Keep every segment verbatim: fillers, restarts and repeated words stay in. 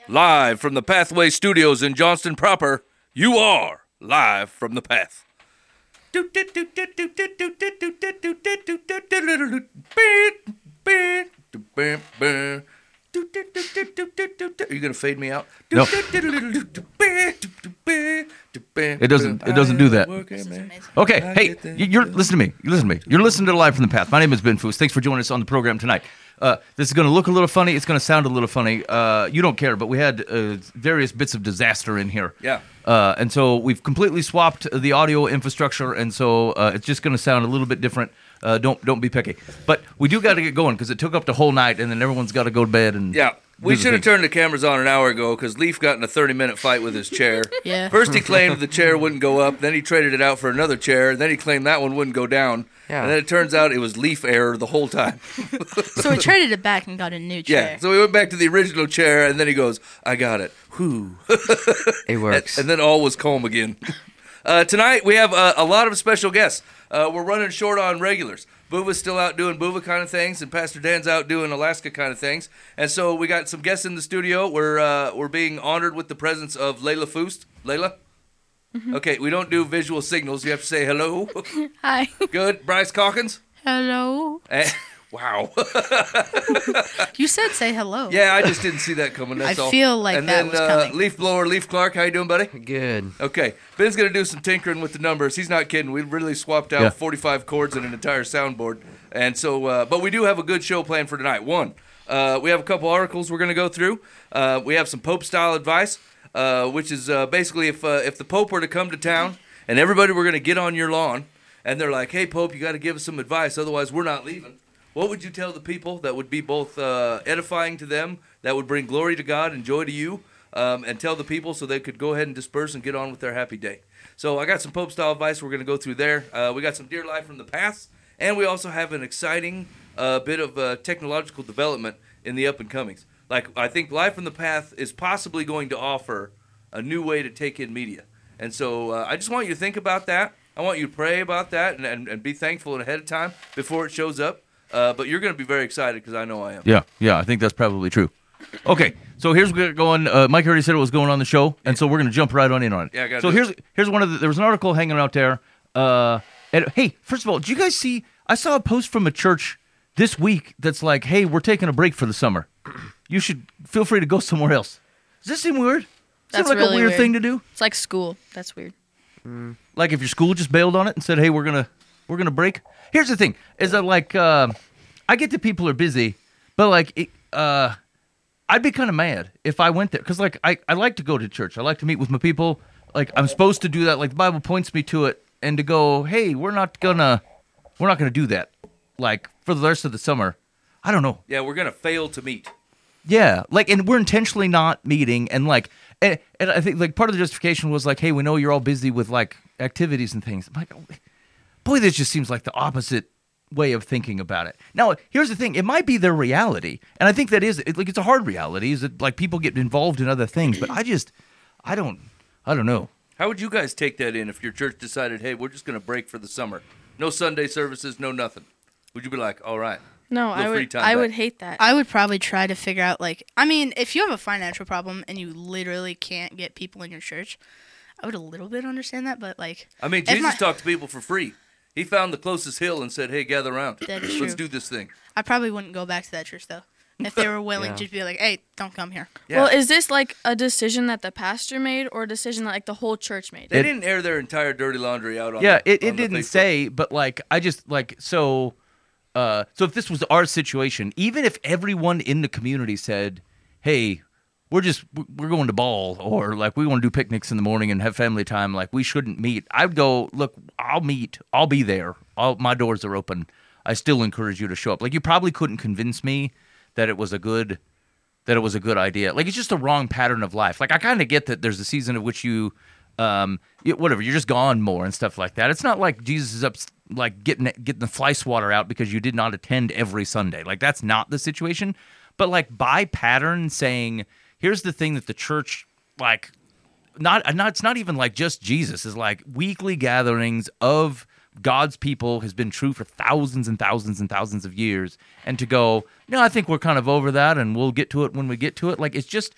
Live from the Pathway Studios in Johnston proper, you are live from the Path. Are you gonna fade me out? No. It doesn't. It doesn't do that. Okay. Hey, y- you're listen to me. You listen to me. You're listening to Live from the Path. My name is Ben Foos. Thanks for joining us on the program tonight. Uh, this is going to look a little funny. It's going to sound a little funny. Uh, you don't care, but we had uh, various bits of disaster in here. Yeah. Uh, and so we've completely swapped the audio infrastructure, and so uh, it's just going to sound a little bit different. Uh, don't don't be picky. But we do got to get going because it took up the whole night, and then everyone's got to go to bed. And Yeah. We do the should have thing. turned the cameras on an hour ago because Leaf got in a thirty-minute fight with his chair. Yeah. First he claimed the chair wouldn't go up, then he traded it out for another chair, then he claimed that one wouldn't go down. Yeah. And then it turns out it was Leaf error the whole time. So we traded it back and got a new chair. Yeah, so we went back to the original chair, and then he goes, I got it. Whew. It works. And then all was calm again. Uh, tonight, we have uh, a lot of special guests. Uh, we're running short on regulars. Boova's still out doing Boova kind of things, and Pastor Dan's out doing Alaska kind of things. And so we got some guests in the studio. We're uh, we're being honored with the presence of Layla Foost. Layla? Mm-hmm. Okay, we don't do visual signals. You have to say hello. Hi. Good. Bryce Calkins? Hello. And, wow. You said say hello. Yeah, I just didn't see that coming. That's I all. feel like and that then, was uh, coming. Leaf Blower, Leaf Clark. How you doing, buddy? Good. Okay, Ben's gonna do some tinkering with the numbers. He's not kidding. We really swapped out Yeah. forty-five chords and an entire soundboard, and so. Uh, but we do have a good show planned for tonight. One, uh, we have a couple articles we're gonna go through. Uh, we have some Pope-style advice, uh, which is uh, basically if uh, if the Pope were to come to town and everybody were gonna get on your lawn, and they're like, "Hey, Pope, you got to give us some advice, otherwise we're not leaving." What would you tell the people that would be both uh, edifying to them, that would bring glory to God and joy to you, um, and tell the people so they could go ahead and disperse and get on with their happy day? So I got some Pope-style advice we're going to go through there. Uh, we got some Dear Life from the past, and we also have an exciting uh, bit of uh, technological development in the up-and-comings. Like, I think Life from the Path is possibly going to offer a new way to take in media. And so uh, I just want you to think about that. I want you to pray about that and, and, and be thankful ahead of time before it shows up. Uh, but you're going to be very excited because I know I am. Yeah, yeah, I think that's probably true. Okay, so here's where we're going. Uh, Mike already said it was going on the show, and so we're going to jump right on in on it. Yeah, I gotta So do here's here's one of the. There was an article hanging out there. Uh, and hey, first of all, did you guys see? I saw a post from a church this week that's like, "Hey, we're taking a break for the summer. You should feel free to go somewhere else." Does this seem weird? Seems That's like really a weird, weird. thing to do. It's like school. That's weird. Like if your school just bailed on it and said, "Hey, we're gonna we're gonna break." Here's the thing: is that like uh, I get that people are busy, but like it, uh, I'd be kind of mad if I went there because like I, I like to go to church. I like to meet with my people. Like I'm supposed to do that. Like the Bible points me to it, and to go, "Hey, we're not gonna we're not gonna do that." Like for the rest of the summer, I don't know. Yeah, we're going to fail to meet. Yeah, like, and we're intentionally not meeting, and like, and, and I think like part of the justification was like, hey, we know you're all busy with like activities and things. I'm like, oh, boy, this just seems like the opposite way of thinking about it. Now, here's the thing: it might be their reality, and I think that is it, like it's a hard reality. Is that like people get involved in other things, but I just, I don't, I don't know. How would you guys take that in if your church decided, hey, we're just going to break for the summer? No Sunday services, no nothing. Would you be like, all right? No, Little I free would. time I back. would hate that. I would probably try to figure out, like, I mean, if you have a financial problem and you literally can't get people in your church, I would a little bit understand that, but, like, I mean, if Jesus my- talked to people for free. He found the closest hill and said, hey, gather around. That is Let's true. do this thing. I probably wouldn't go back to that church, though. If they were willing Yeah. to be like, hey, don't come here. Yeah. Well, is this like a decision that the pastor made or a decision that like the whole church made? They It- didn't air their entire dirty laundry out on Yeah, the, it, on it the didn't Facebook. say, but like I just like so uh so if this was our situation, even if everyone in the community said, "Hey, we're just we're going to ball," or like we want to do picnics in the morning and have family time, like we shouldn't meet, I'd go, "Look, I'll meet. I'll be there. I'll, my doors are open. I still encourage you to show up." Like you probably couldn't convince me that it was a good that it was a good idea. Like it's just a wrong pattern of life. Like I kind of get that there's a season of which you um, you, whatever, you're just gone more and stuff like that. It's not like Jesus is up, like getting getting the fly swatter out because you did not attend every Sunday. Like that's not the situation. But like by pattern, saying here's the thing that the church like, not not it's not even like just Jesus is like weekly gatherings of God's people has been true for thousands and thousands and thousands of years, and to go, no, I think we're kind of over that, and we'll get to it when we get to it. Like it's just.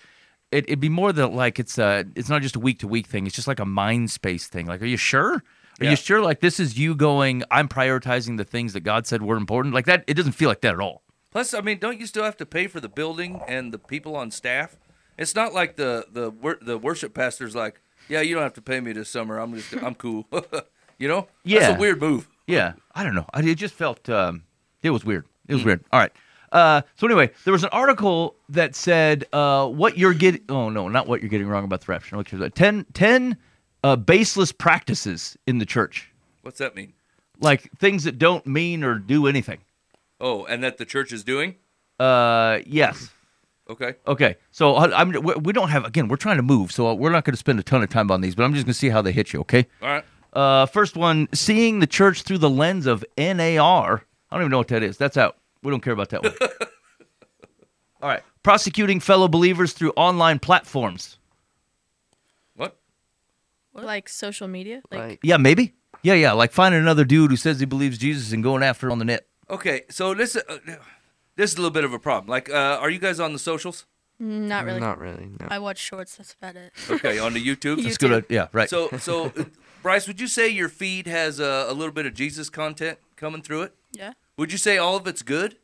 it, it'd be more that like it's uh it's not just a week to week thing. It's just like a mind space thing. Like, are you sure? Are Yeah. you sure? Like, this is you going, I'm prioritizing the things that God said were important. Like that, it doesn't feel like that at all. Plus, I mean, don't you still have to pay for the building and the people on staff? It's not like the the wor- the worship pastor's like, yeah, you don't have to pay me this summer. I'm just I'm cool. You know? Yeah. That's a weird move. Yeah, I don't know. I, it just felt um, it was weird. It was Hmm. weird. All right. Uh, so anyway, there was an article that said uh, what you're getting. Oh no, not what you're getting wrong about the rapture. Look, here's that. ten, ten uh, baseless practices in the church, What's that mean? like things that don't mean or do anything. Oh, and that the church is doing? Uh, yes. Okay. Okay. So I, I'm. we we don't have. Again, we're trying to move, so we're not going to spend a ton of time on these. But I'm just going to see how they hit you. Okay. All right. Uh, first one: seeing the church through the lens of N A R. I don't even know what that is. That's out. We don't care about that one. All right. Prosecuting fellow believers through online platforms. What? Like social media. Like Like, Yeah, maybe. Yeah, yeah. Like finding another dude who says he believes Jesus and going after him on the net. Okay, so this uh, this is a little bit of a problem. Like, uh, are you guys on the socials? not really. Not really. No. I watch shorts. That's about it. Okay, on the YouTube. That's good. Yeah, right. So, so uh, Bryce, would you say your feed has a, a little bit of Jesus content coming through it? Yeah. Would you say all of it's good?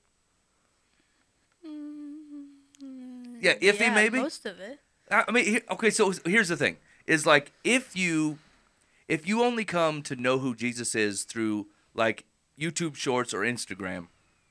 Yeah, iffy yeah, maybe. Most of it. I I mean, here, okay. So here's the thing: is like if you if you only come to know who Jesus is through like YouTube Shorts or Instagram,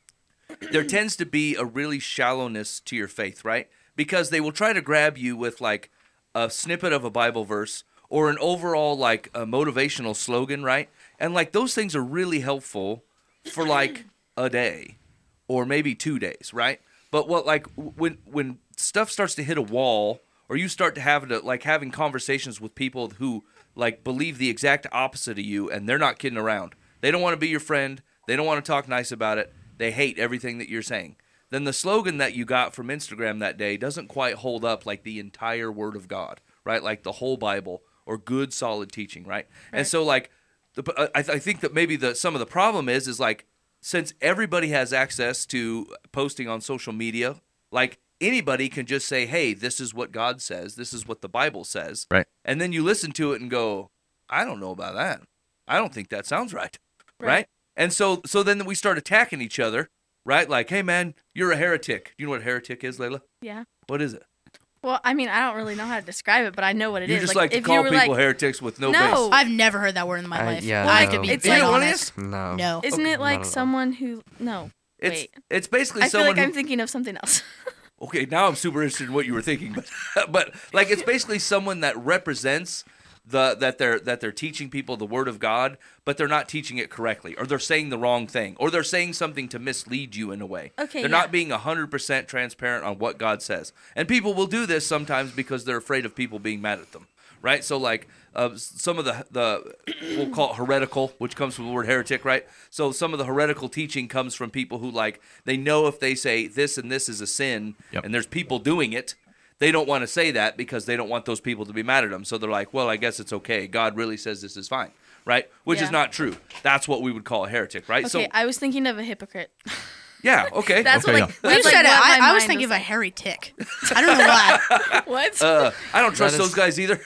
there tends to be a really shallowness to your faith, right? Because they will try to grab you with like a snippet of a Bible verse or an overall like a motivational slogan, right? And like those things are really helpful for like a day or maybe two days, right? But what like when when stuff starts to hit a wall or you start to have to like having conversations with people who like believe the exact opposite of you and they're not kidding around. They don't want to be your friend. They don't want to talk nice about it. They hate everything that you're saying. Then the slogan that you got from Instagram that day doesn't quite hold up like the entire Word of God, right? Like the whole Bible or good solid teaching, right? And so like the, I, I think that maybe the some of the problem is is like since everybody has access to posting on social media, like anybody can just say, hey, this is what God says. This is what the Bible says. Right. And then you listen to it and go, I don't know about that. I don't think that sounds right. Right. Right. And so so then we start attacking each other, right? Like, hey, man, you're a heretic. Do you know what a heretic is, Layla? Yeah. What is it? Well, I mean, I don't really know how to describe it, but I know what it You is. just like, to if call you were people like, heretics with no, No. base. I've never heard that word in my I- life. yeah, I no. could be It's very like- honest. No. No. isn't it not like at all. someone who? No. It's Wait. it's basically I feel someone like I'm who, thinking of something else. okay, now I'm super interested in what you were thinking, but but like it's basically someone that represents the that they're that they're teaching people the word of God, but they're not teaching it correctly, or they're saying the wrong thing, or they're saying something to mislead you in a way. Okay, they're yeah. not being one hundred percent transparent on what God says. And people will do this sometimes because they're afraid of people being mad at them. Right? So like uh, some of the the we'll call it heretical, which comes from the word heretic, right? So some of the heretical teaching comes from people who like they know if they say this and this is a sin Yep. and there's people doing it, they don't want to say that because they don't want those people to be mad at them. So they're like, well, I guess it's okay. God really says this is fine, right? Which is Yeah. not true. That's what we would call a heretic, right? Okay, So I was thinking of a hypocrite. yeah, okay. That's Okay, what, like, yeah. When you that's, said like, it, what my I, I was mind thinking of a like. hairy tick. I don't know why. What? uh, I don't trust That those is- guys either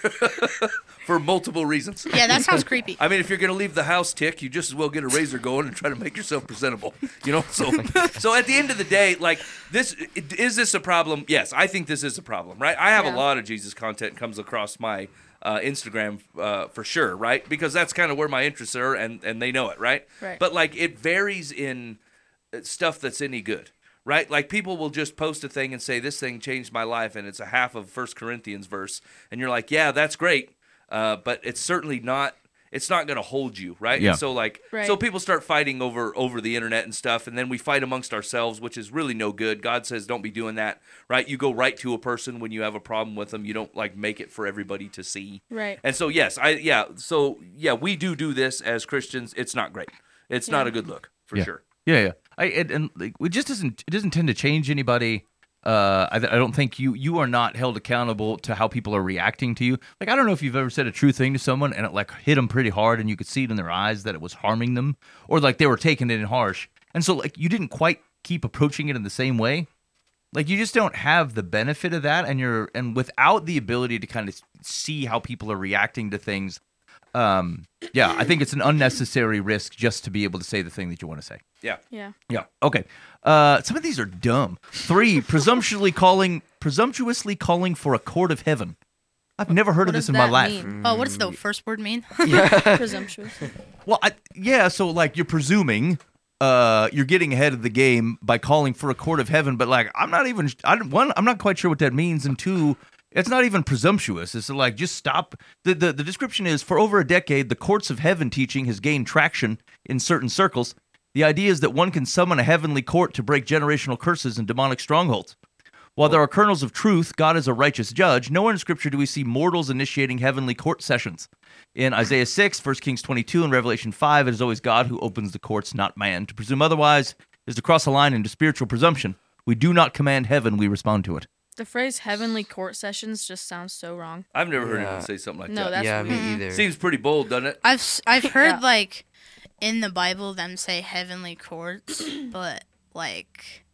for multiple reasons. Yeah, that sounds creepy. I mean, if you're gonna leave the house, Tick, you just as well get a razor going and try to make yourself presentable. You know, so so at the end of the day, like this, is this a problem? Yes, I think this is a problem, right? I have Yeah. a lot of Jesus content comes across my uh, Instagram uh, for sure, right? Because that's kind of where my interests are, and and they know it, right? Right. But like, it varies in uh, stuff that's any good. Right? Like people will just post a thing and say, this thing changed my life, and it's a half of First Corinthians verse. And you're like, yeah, that's great. Uh, but it's certainly not, it's not going to hold you, right? Yeah. And so like, Right. so people start fighting over, over the internet and stuff, and then we fight amongst ourselves, which is really no good. God says, don't be doing that, right? You go right to a person when you have a problem with them. You don't like make it for everybody to see. Right. And so, yes, I, yeah. So yeah, we do do this as Christians. It's not great. It's not Yeah. a good look for Yeah. sure. Yeah, yeah. I it, and like, it just doesn't it doesn't tend to change anybody. Uh, I, I don't think you you are not held accountable to how people are reacting to you. Like I don't know if you've ever said a true thing to someone and it like hit them pretty hard and you could see it in their eyes that it was harming them, or like they were taking it in harsh. And so like you didn't quite keep approaching it in the same way. Like you just don't have the benefit of that, and you're and without the ability to kind of see how people are reacting to things. Um, yeah, I think it's an unnecessary risk just to be able to say the thing that you want to say. Yeah. Yeah. Yeah. Okay. Uh, some of these are dumb. Three, presumptuously calling, presumptuously calling for a court of heaven. I've never heard What of this does in my that life. mean? Oh, what does the first word mean? Presumptuous. Well, I, yeah. So like, you're presuming, uh, you're getting ahead of the game by calling for a court of heaven, but like, I'm not even. I don't, one, I'm not quite sure what that means, and two, it's not even presumptuous. It's like just stop. The, the the description is for over a decade, the courts of heaven teaching has gained traction in certain circles. The idea is that one can summon a heavenly court to break generational curses and demonic strongholds. While there are kernels of truth, God is a righteous judge, nowhere in Scripture do we see mortals initiating heavenly court sessions. In Isaiah six, First Kings twenty-two, and Revelation five, it is always God who opens the courts, not man. To presume otherwise is to cross a line into spiritual presumption. We do not command heaven, we respond to it. The phrase heavenly court sessions just sounds so wrong. I've never heard Yeah. anyone say something like No, that. that's yeah, weird. me either. Seems pretty bold, doesn't it? I've s- I've heard Yeah. like in the Bible them say heavenly courts, but like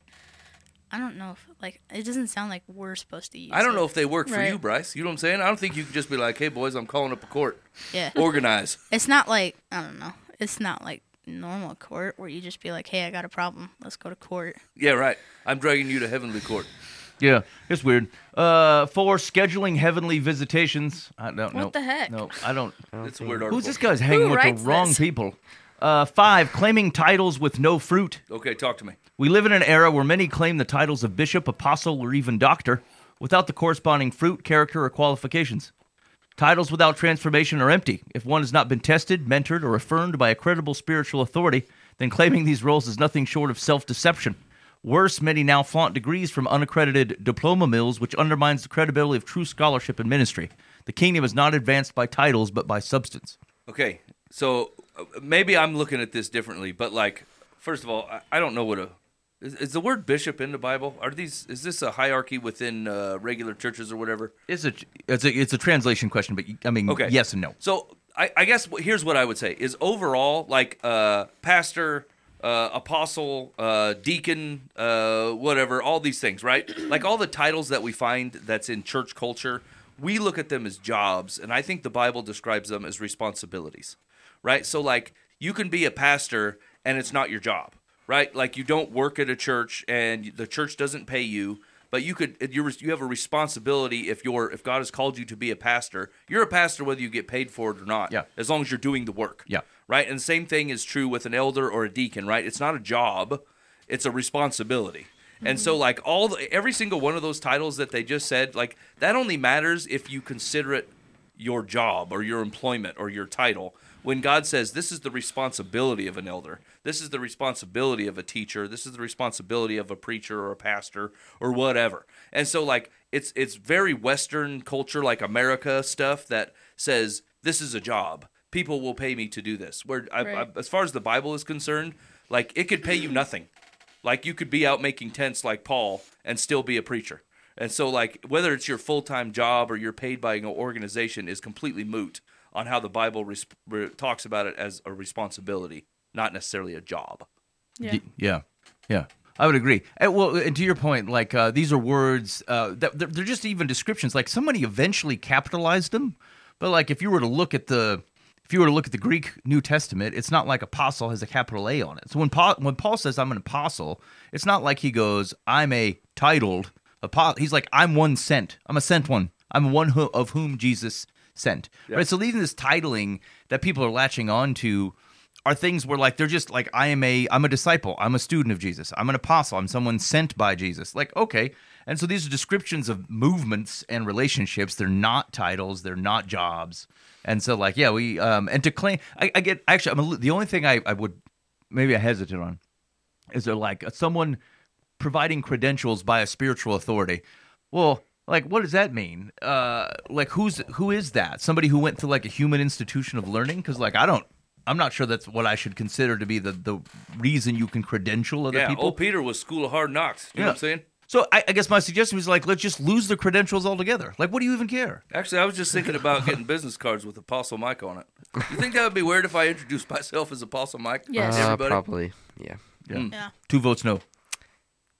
I don't know if like it doesn't sound like we're supposed to use. I don't it. know if they work for Right. you, Bryce. You know what I'm saying? I don't think you can just be like, "Hey, boys, I'm calling up a court. Yeah, Organize." it's not like I don't know. It's not like normal court where you just be like, "Hey, I got a problem. Let's go to court." Yeah, right. I'm dragging you to heavenly court. Yeah, it's weird. Uh, for scheduling heavenly visitations. I don't know. What the heck? No, I don't. It's a weird article. Who's this guy's hanging Who with the writes wrong this? people? Uh, five, claiming titles with no fruit. Okay, talk to me. We live in an era where many claim the titles of bishop, apostle, or even doctor without the corresponding fruit, character, or qualifications. Titles without transformation are empty. If one has not been tested, mentored, or affirmed by a credible spiritual authority, then claiming these roles is nothing short of self-deception. Worse, many now flaunt degrees from unaccredited diploma mills, which undermines the credibility of true scholarship and ministry. The kingdom is not advanced by titles, but by substance. Okay, so uh, maybe I'm looking at this differently, but like, first of all, I, I don't know what a is, is the word bishop in the Bible. Are these is this a hierarchy within uh, regular churches or whatever? It's a it's a it's a translation question, but I mean, Okay. yes and no. So I, I guess wh- here's what I would say is overall, like uh, pastor, uh, apostle, uh, deacon, uh, whatever, all these things, right? Like all the titles that we find that's in church culture, we look at them as jobs, and I think the Bible describes them as responsibilities, right? So like you can be a pastor and it's not your job, right? Like you don't work at a church and the church doesn't pay you. But you could you you have a responsibility if you're if God has called you to be a pastor. You're a pastor whether you get paid for it or not. Yeah. As long as you're doing the work. Yeah. Right. And the same thing is true with an elder or a deacon. Right. It's not a job. It's a responsibility. And so like all the, every single one of those titles that they just said, like that only matters if you consider it your job or your employment or your title. When God says this is the responsibility of an elder, this is the responsibility of a teacher, this is the responsibility of a preacher or a pastor or whatever. And so like it's it's very Western culture, like America stuff that says this is a job. People will pay me to do this. Where I, Right. I, as far as the Bible is concerned, like it could pay you nothing. Like you could be out making tents like Paul and still be a preacher. And so like whether it's your full-time job or you're paid by an organization is completely moot on how the Bible res- re- talks about it as a responsibility, not necessarily a job. Yeah. D- yeah, yeah, I would agree. And, well, and to your point, like uh, these are words uh, that they're, they're just even descriptions. Like somebody eventually capitalized them, but like if you were to look at the if you were to look at the Greek New Testament, it's not like apostle has a capital A on it. So when Paul when Paul says I'm an apostle, it's not like he goes I'm a titled apostle. He's like I'm one sent. I'm a sent one. I'm one who, of whom Jesus sent. Yeah. Right. So even this titling that people are latching on to are things where like they're just like I am a I'm a disciple, I'm a student of Jesus, I'm an apostle, I'm someone sent by Jesus. Like okay, and so these are descriptions of movements and relationships. They're not titles, they're not jobs, and so like yeah, we um and to claim I, I get actually I'm a, li- the only thing I I would maybe I hesitate on is there like someone providing credentials by a spiritual authority. Well. Like, what does that mean? Uh, like, who's who is that? Somebody who went to like a human institution of learning? Because, like, I don't, I'm not sure that's what I should consider to be the, the reason you can credential other Yeah, people. old Peter was School of Hard Knocks. You know Yeah. what I'm saying? So I, I guess my suggestion was like, let's just lose the credentials altogether. Like, what do you even care? Actually, I was just thinking about getting business cards with Apostle Mike on it. You think that would be weird if I introduced myself as Apostle Mike? Yes. to Uh, everybody? probably. Yeah. Yeah. Mm. Yeah. Two votes no.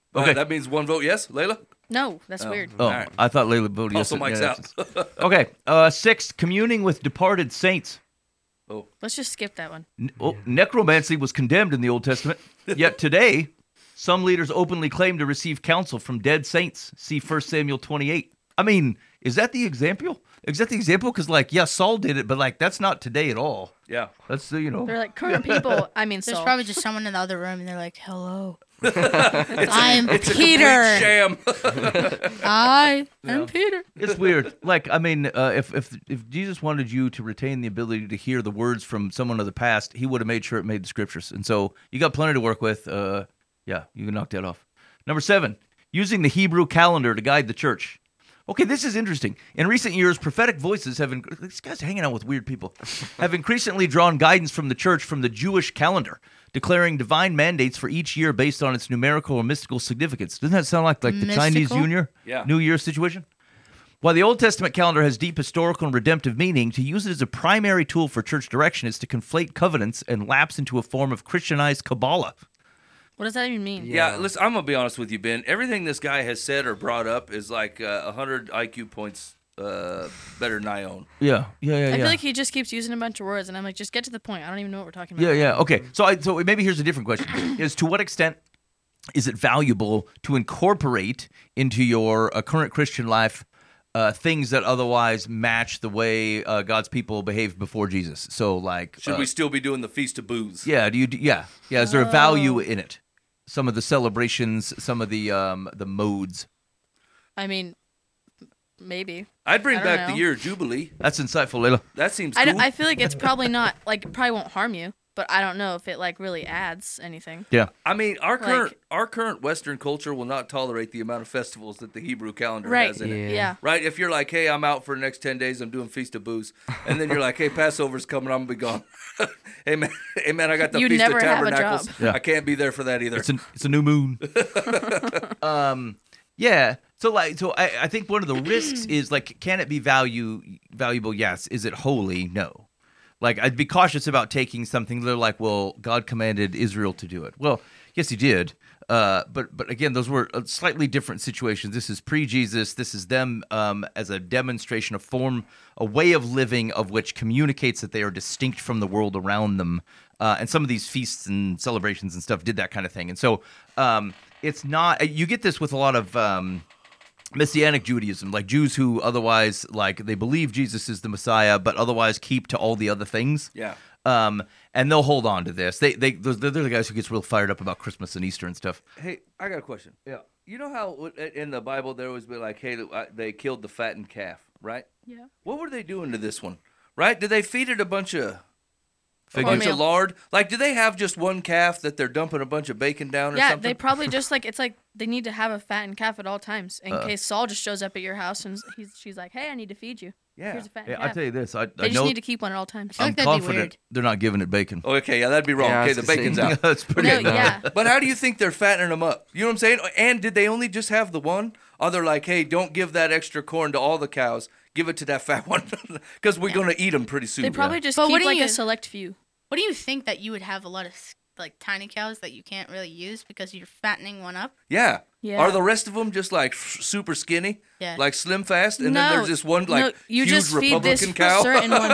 Uh, Okay. that means one vote yes. Layla? No, that's weird. Oh, All right. I thought Layla voted yes. Also, Mike's Yeah, out. that's- okay. Uh, six, communing with departed saints. Let's just skip that one. N- oh, necromancy was condemned in the Old Testament, yet today, some leaders openly claim to receive counsel from dead saints. See First Samuel twenty-eight. I mean, is that the example? Is that the example? Because, like, yeah, Saul did it, but, like, that's not today at all. Yeah. That's, the you know. They're like current people. I mean, There's Saul. probably just someone in the other room, and they're like, "Hello, I'm It's a Peter. complete sham. I am Peter." It's weird. Like, I mean, uh, if if if Jesus wanted you to retain the ability to hear the words from someone of the past, he would have made sure it made the scriptures. And so you got plenty to work with. Uh, yeah, you can knock that off. Number seven, using the Hebrew calendar to guide the church. Okay, this is interesting. In recent years, prophetic voices have inc- these guys are hanging out with weird people have increasingly drawn guidance from the church from the Jewish calendar, declaring divine mandates for each year based on its numerical or mystical significance. Doesn't that sound like like the Chinese Mystical? New Year, Yeah. New Year situation? While the Old Testament calendar has deep historical and redemptive meaning, to use it as a primary tool for church direction is to conflate covenants and lapse into a form of Christianized Kabbalah. What does that even mean? Yeah, listen, I'm going to be honest with you, Ben. Everything this guy has said or brought up is like uh, one hundred I Q points uh, better than I own. Yeah, yeah, yeah, I yeah. feel like he just keeps using a bunch of words, and I'm like, just get to the point. I don't even know what we're talking about. Yeah, yeah. Okay. So I so maybe here's a different question. Is to what extent is it valuable to incorporate into your uh, current Christian life uh, things that otherwise match the way uh, God's people behaved before Jesus? So like Should uh, we still be doing the Feast of Booze? Yeah, do you do, yeah. Yeah, is there a value in it? Some of the celebrations, some of the um the modes. I mean, maybe. I'd bring I don't back the know. year of Jubilee. That's insightful, Layla. That seems I, cool. d- I feel like it's probably not, like, it probably won't harm you, but I don't know if it, like, really adds anything. Yeah. I mean, our current Like- our current Western culture will not tolerate the amount of festivals that the Hebrew calendar Right. has in it. Yeah. Yeah. Right? If you're like, hey, I'm out for the next ten days, I'm doing Feast of Booze. And then you're like, hey, Passover's coming, I'm going to be gone. hey, man, hey, man, I got the You Feast never of have a Tabernacles. job. Yeah. I can't be there for that either. It's a it's a new moon. um, yeah. So like, so I, I think one of the risks is like, can it be value valuable? Yes. Is it holy? No. Like, I'd be cautious about taking something. They're like, well, God commanded Israel to do it. Well, yes, He did. Uh, but but again, those were uh, slightly different situations. This is pre-Jesus. This is them um, as a demonstration, a form, a way of living of which communicates that they are distinct from the world around them. Uh, and some of these feasts and celebrations and stuff did that kind of thing. And so um, it's not. You get this with a lot of um, Messianic Judaism, like Jews who otherwise like they believe Jesus is the Messiah, but otherwise keep to all the other things. Yeah. Um, and they'll hold on to this. They they those, they're the guys who gets real fired up about Christmas and Easter and stuff. Hey, I got a question. Yeah. You know how w- in the Bible there always be like, hey, uh, they killed the fattened calf, right? Yeah. What were they doing to this one? Right? Did they feed it a bunch of a Fig bunch Oatmeal. of lard? Like, do they have just one calf that they're dumping a bunch of bacon down or Yeah, something? they probably just, like, it's like they need to have a fattened calf at all times in Uh. case Saul just shows up at your house and he's, she's like, hey, I need to feed you. Yeah. Here's a fattened Yeah, I calf. tell you this, I, They I just know need to keep one at all times. feel I'm like that'd be confident weird. they're not giving it bacon. Oh, okay, yeah, that'd be wrong. Yeah, I okay, was the gonna bacon's say- out. That's pretty. No, no. yeah. But how do you think they're fattening them up? You know what I'm saying? And did they only just have the one? Or they're like, hey, don't give that extra corn to all the cows. Give it to that fat one because we're going to eat them pretty soon. They probably just But what keep do like you- a select few. What do you think that you would have a lot of like tiny cows that you can't really use because you're fattening one up? Yeah. Yeah. Are the rest of them just like f- super skinny? Yeah. Like slim fast? And no, then there's this one like no, you huge just feed Republican this cow? certain one.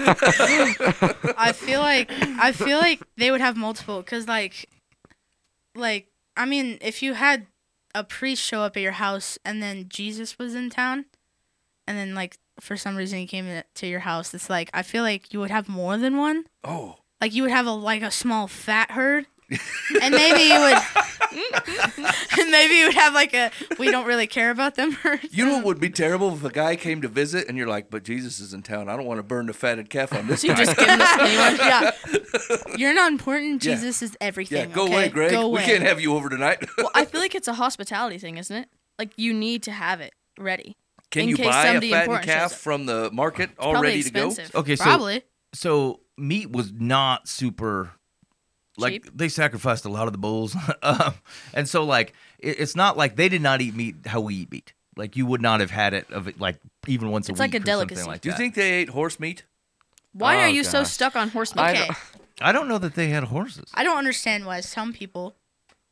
I feel like I feel like they would have multiple because like, like I mean, if you had a priest show up at your house and then Jesus was in town, and then like for some reason he came to your house, it's like I feel like you would have more than one. Oh. Like you would have a like a small fat herd, and maybe you would, and maybe you would have like a we don't really care about them herd. You know what would be terrible if a guy came to visit and you're like, but Jesus is in town. I don't want to burn the fatted calf on this You guy. just give them the skinny one. Yeah, you're not important. Yeah. Jesus is everything. Yeah, go okay? away, Greg. Go We away. can't have you over tonight. Well, I feel like it's a hospitality thing, isn't it? Like you need to have it ready. Can in you case buy a somebody fattened important calf shows up. from the market all Probably ready to go? expensive. Okay, so Probably. so meat was not super. Like Cheap. they sacrificed a lot of the bulls, um, and so like it, it's not like they did not eat meat how we eat meat. Like you would not have had it of it like even once It's a like week a or delicacy. something like Do you that. think they ate horse meat? Why Oh, are you so gosh. stuck on horse meat? I Okay. don't- I don't know that they had horses. I don't understand why some people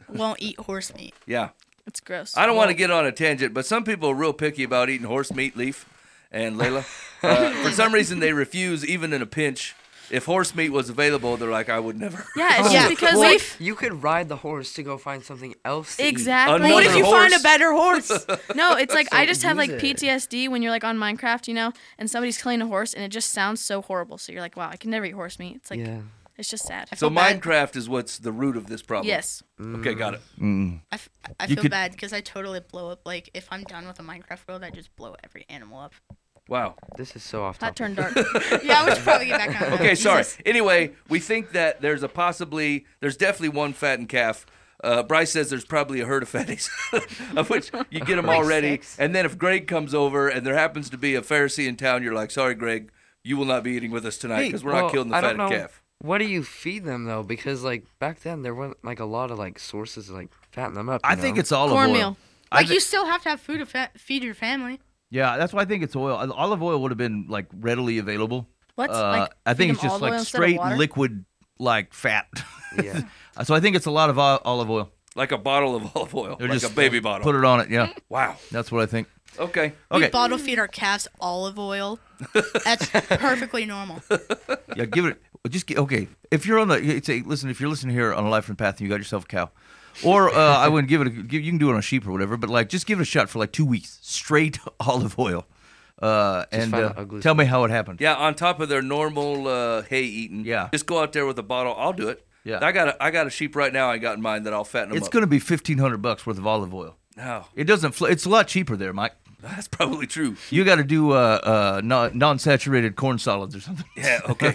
won't eat horse meat. Yeah. It's gross. I don't want to get on a tangent, but some people are real picky about eating horse meat, Leaf and Layla. Uh, for some reason, they refuse, even in a pinch. If horse meat was available, they're like, I would never. Yeah, it's Yeah. just because Well, like you could ride the horse to go find something else to eat. exactly. Another What if you find a horse. better horse? No, it's like So I just have use like it. P T S D when you're like on Minecraft, you know, and somebody's killing a horse, and it just sounds so horrible. So you're like, wow, I can never eat horse meat. It's like Yeah. it's just sad. So feel bad. Minecraft is what's the root of this problem. Yes. Okay, got it. Mm. I, f- I You feel could- bad because I totally blow up. Like, if I'm done with a Minecraft world, I just blow every animal up. Wow. This is so off That topic. turned dark. Yeah, we should probably get back on. Okay, sorry. Jesus. Anyway, we think that there's a possibly, there's definitely one fattened calf. Uh, Bryce says there's probably a herd of fatties, of which you get them Like already. six. And then if Greg comes over and there happens to be a Pharisee in town, you're like, sorry, Greg, you will not be eating with us tonight Hey, because we're well, not killing the I don't fatted know. calf. What do you feed them though? Because like back then there weren't like a lot of like sources to like fatten them up. you I think know? it's olive oil. Cornmeal. I Like, thi- you still have to have food to fa- feed your family. yeah, that's why I think it's oil. Olive oil would have been like readily available. What? Uh, like, I think feed it's them just olive oil like instead of straight water? liquid, like fat. Yeah. So I think it's a lot of o- olive oil. Like a bottle of olive oil, Or like just a baby bottle. Put it on it. Yeah, Wow. that's what I think. Okay. We Okay. bottle feed our calves olive oil. That's perfectly normal. Yeah, give it. Just gi- okay. If you're on the, say, listen. If you're listening here on a Life from the Path, and you got yourself a cow, or uh, I wouldn't give it. A, give, you can do it on a sheep or whatever, but like just give it a shot for like two weeks, straight olive oil, uh, and find uh, the ugly tell me how it happened. Yeah, on top of their normal uh, hay eating. Yeah. Just go out there with a bottle. I'll do it. Yeah. I got a, I got a sheep right now I got in mind that I'll fatten them It's up. going to be fifteen hundred bucks worth of olive oil. No, It doesn't. Fl- it's a lot cheaper there, Mike. that's probably true. You got to do uh, uh, non- non-saturated corn solids or something. Yeah, okay.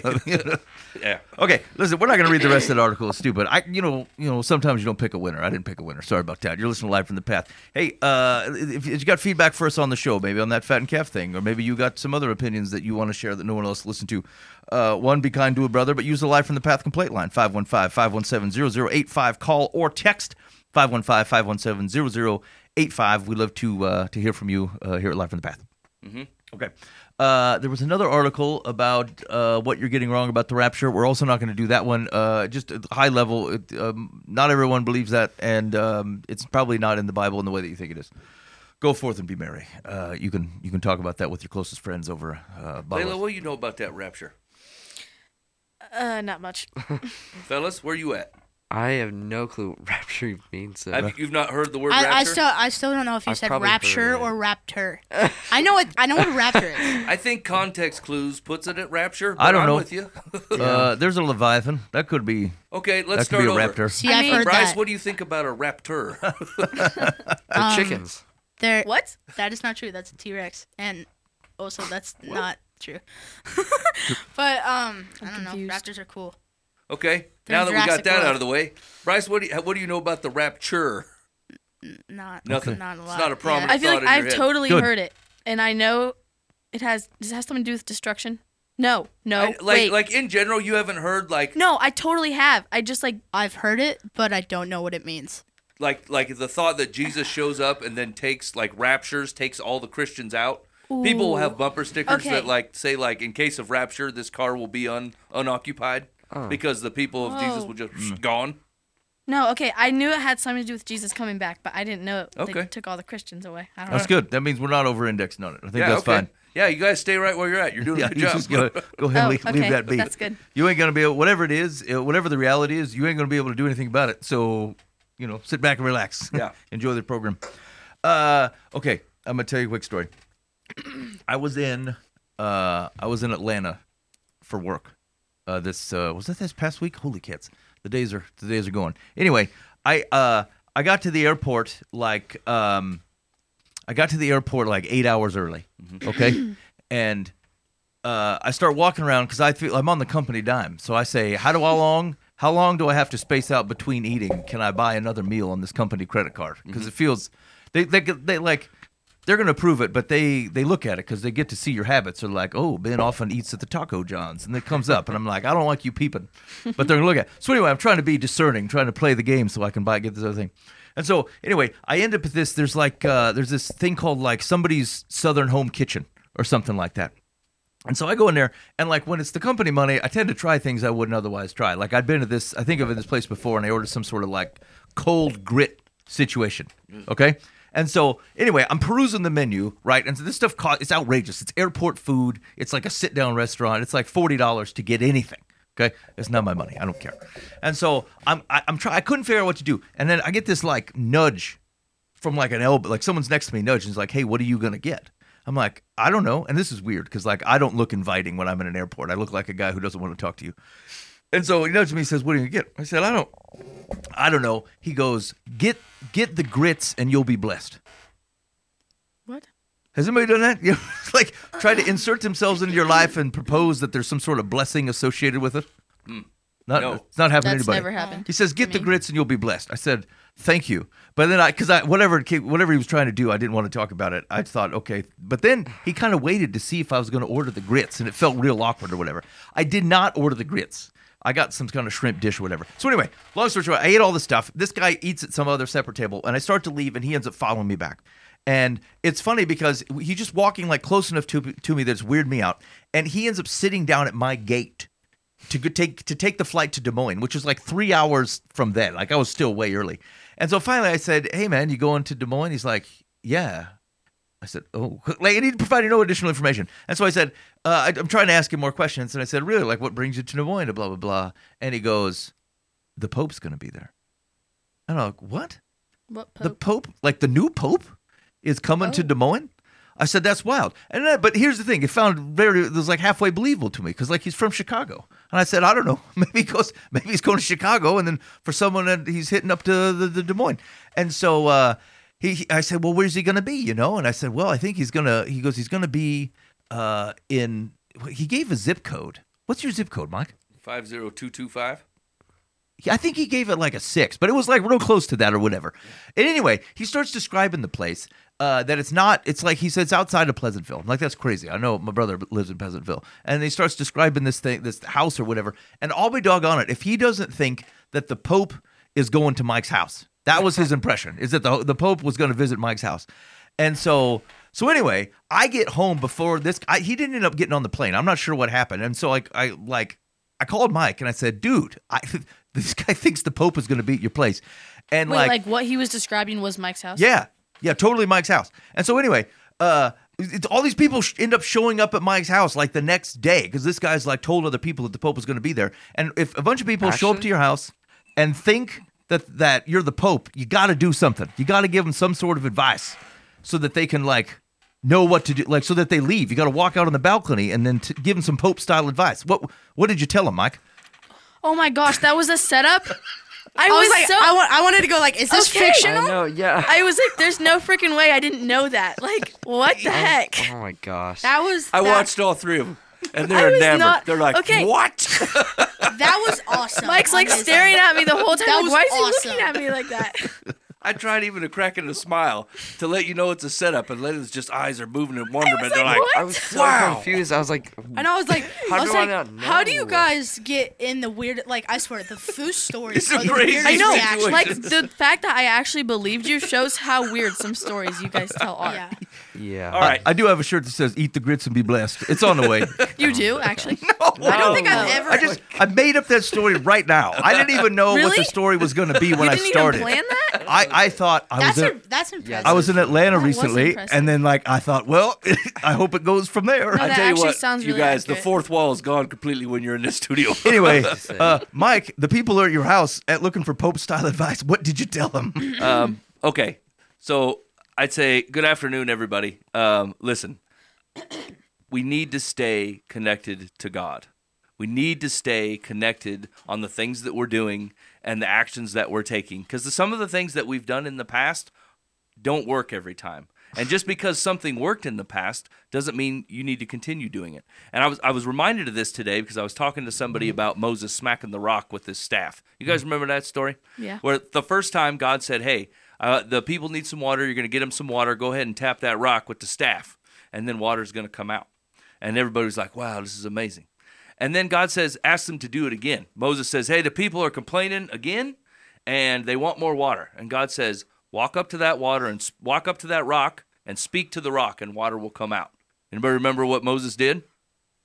yeah. Okay, listen, we're not going to read the rest of the article. It's stupid. I, you know, you know, sometimes you don't pick a winner. I didn't pick a winner. Sorry about that. You're listening to Live from the Path. Hey, uh, if you got feedback for us on the show, maybe on that fat and calf thing, or maybe you got some other opinions that you want to share that no one else listened to. Uh, one, be kind to a brother, but use the Live from the Path complaint line, five one five, five one seven, zero zero eight five. Call or text five one five, five one seven, zero zero eight five. We love to uh, to hear from you uh, here at Live from the Path. Mm-hmm. Okay. Uh, there was another article about uh, what you're getting wrong about the rapture. We're also not going to do that one. Uh, just at high level, it, um, not everyone believes that, and um, it's probably not in the Bible in the way that you think it is. Go forth and be merry. Uh, you can you can talk about that with your closest friends over uh, bottle. Layla, what do you know about that rapture? Uh, not much. Fellas, where you at? I have no clue what rapture means. So. Have you, you've not heard the word I, rapture? I still, I still don't know if you I've said probably heard rapture it. or raptor. I know what, I know what a raptor is. I think context clues puts it at rapture. But I don't I'm know. with you. Uh, there's a Leviathan. That could be. Okay, let's that could start be a over. raptor. See, I I've mean- heard Bryce, that. what do you think about a raptor? They're um, chickens. They're, What? That is not true. That's a T Rex, and also that's not true. But um, I don't know. confused. Raptors are cool. Okay, They're now that we got Jurassic that World. out of the way, Bryce, what do you, what do you know about the rapture? Not Nothing. Not a It's lot. not a prominent- I feel thought like in your I've head. totally Good. heard it, and I know it has. Does it have something to do with destruction? No, no. I- like wait. like in general, you haven't heard like no, I totally have. I just like I've heard it, but I don't know what it means. like like the thought that Jesus shows up and then takes like raptures, takes all the Christians out. People will Ooh. have bumper stickers Okay. that like say like in case of rapture, this car will be un unoccupied Oh. because the people of Jesus Whoa. will just gone. no. Okay, I knew it had something to do with Jesus coming back, but I didn't know they Okay. took all the Christians away. I don't That's know. good. That means we're not over indexing on it. I think Yeah, that's okay. fine. Yeah, you guys stay right where you're at. You're doing Yeah, a good you job. just go, go ahead and Oh, leave, okay. leave that be. That's good. You ain't gonna be able, whatever it is, uh, whatever the reality is, you ain't gonna be able to do anything about it. So, you know, sit back and relax. Yeah. Enjoy the program. Uh, okay, I'm gonna tell you a quick story. I was in, uh, I was in Atlanta for work. Uh, this uh, was that this past week. Holy cats, the days are the days are going. Anyway, I uh, I got to the airport like um, I got to the airport like eight hours early. Okay, and uh, I start walking around because I feel I'm on the company dime. So I say, how do how long? How long do I have to space out between eating? Can I buy another meal on this company credit card? Because it feels they they they like they're gonna approve it, but they they look at it because they get to see your habits. They're like, oh, Ben often eats at the Taco John's, and it comes up, and I'm like, I don't like you peeping, but they're gonna look at it. So anyway, I'm trying to be discerning, trying to play the game so I can buy get this other thing. And so anyway, I end up with this. There's like uh, there's this thing called like somebody's Southern Home Kitchen or something like that. And so I go in there, and like when it's the company money, I tend to try things I wouldn't otherwise try. Like I'd been to this, I think of it this place before, and I ordered some sort of like cold grit situation. Okay, and so anyway, I'm perusing the menu, right? And so this stuff cost, it's outrageous. It's airport food. It's like a sit down restaurant. It's like forty dollars to get anything. Okay, it's not my money. I don't care. And so I'm I, I'm trying. I couldn't figure out what to do, and then I get this like nudge from like an elbow, like someone's next to me, nudge, and he's like, "Hey, what are you gonna get?" I'm like, I don't know. And this is weird because, like, I don't look inviting when I'm in an airport. I look like a guy who doesn't want to talk to you. And so he nudges me and says, what are you going to get? I said, I don't I don't know. He goes, get get the grits and you'll be blessed. What? Has anybody done that? You know, like, try to insert themselves into your life and propose that there's some sort of blessing associated with it? Mm. Not, No. It's not happening to That's anybody. never happened. He says, "Get to the me. grits and you'll be blessed." I said, "Thank you," but then I, because I whatever it came, whatever he was trying to do, I didn't want to talk about it. I thought, okay, but then he kind of waited to see if I was going to order the grits, and it felt real awkward or whatever. I did not order the grits. I got some kind of shrimp dish or whatever. So anyway, long story short, I ate all the stuff. This guy eats at some other separate table, and I start to leave, and he ends up following me back. And it's funny because he's just walking like close enough to to me that it's weirded me out, and he ends up sitting down at my gate to go take to take the flight to Des Moines, which was like three hours from then. Like I was still way early. And so finally I said, "Hey man, you going to Des Moines?" He's like, "Yeah." I said, "Oh," like, and he provided no additional information. And so I said, uh, I, I'm trying to ask him more questions. And I said, "Really, like what brings you to Des Moines?" Blah, blah, blah. And he goes, "The Pope's going to be there." And I'm like, "What? What The Pope? Pope? Like the new Pope is coming to Oh. Des Moines?" I said, "That's wild." And then, but here's the thing: it found very, it was like halfway believable to me because like he's from Chicago, and I said, "I don't know, maybe he goes, maybe he's going to Chicago, and then for someone that he's hitting up to the, the Des Moines." And so uh, he, he, I said, "Well, where's he going to be?" You know, and I said, "Well, I think he's gonna." He goes, "He's going to be uh, in." He gave a zip code. What's your zip code, Mike? five zero two two five. I think he gave it like a six, but it was like real close to that or whatever. And anyway, he starts describing the place. Uh, that it's not, it's like he says it's outside of Pleasantville. I'm like, that's crazy. I know my brother lives in Pleasantville. And he starts describing this thing, this house or whatever. And I'll be doggone it if he doesn't think that the Pope is going to Mike's house. That was his impression, is that the the Pope was going to visit Mike's house. And so, so anyway, I get home before this, I, he didn't end up getting on the plane. I'm not sure what happened. And so I, I like, I called Mike and I said, "Dude, I, this guy thinks the Pope is going to be at your place." And Wait, like, like, what he was describing was Mike's house? yeah, yeah, totally Mike's house. And so anyway, uh, it's, all these people sh- end up showing up at Mike's house like the next day because this guy's like told other people that the Pope was going to be there. And if a bunch of people show up Actually? to your house and think that that you're the Pope, you got to do something. You got to give them some sort of advice so that they can like know what to do, like so that they leave. You got to walk out on the balcony and then t- give them some Pope style advice. What what did you tell them, Mike? Oh my gosh, that was a setup. I, I was was like, so. I, wa- I wanted to go like, is this Okay. fictional? I know, yeah. I was like, there's no freaking way I didn't know that. Like, what the heck? Oh my gosh. That was I that, watched all three of them, and I they're was enamored. not- They're like, okay. "What?" That was awesome. Mike's like Amazing. staring at me the whole time. That Like, was why is he awesome. looking at me like that? I tried even to crack in a smile to let you know it's a setup, and let his just eyes are moving in wonderment. They're like, what? I was so Wow. confused. I was like, And I was like, How I was do I like, not how do you know? guys get in the weird? Like, I swear, the food stories It's are a the crazy weirdest I know. reactions. Like the fact that I actually believed you shows how weird some stories you guys tell are. Yeah. yeah. "All right, I do have a shirt that says "Eat the grits and be blessed." It's on the way. You do actually. I don't think I've No. ever. I just I made up that story right now. I didn't even know what Really? the story was going to be when You I didn't started. even plan that. I, I thought I that's was a, in, that's impressive. I was in Atlanta That was recently, impressive. and then like I thought, well, I hope it goes from there. No, I that tell you actually what, sounds you really guys, the accurate. fourth wall is gone completely when you're in this studio." Anyway, uh, Mike, the people are at your house at looking for Pope style advice. What did you tell them? Um, okay, so I'd say good afternoon, everybody. Um, listen, we need to stay connected to God. We need to stay connected on the things that we're doing and the actions that we're taking, because some of the things that we've done in the past don't work every time. And just because something worked in the past doesn't mean you need to continue doing it. And I was I was reminded of this today because I was talking to somebody about Moses smacking the rock with his staff. You guys remember that story? Yeah. Where the first time God said, "Hey, uh, the people need some water. You're going to get them some water. Go ahead and tap that rock with the staff, and then water's going to come out." And everybody was like, "Wow, this is amazing." And then God says, ask them to do it again. Moses says, "Hey, the people are complaining again, and they want more water." And God says, "Walk up to that water and s- walk up to that rock and speak to the rock, and water will come out." Anybody remember what Moses did?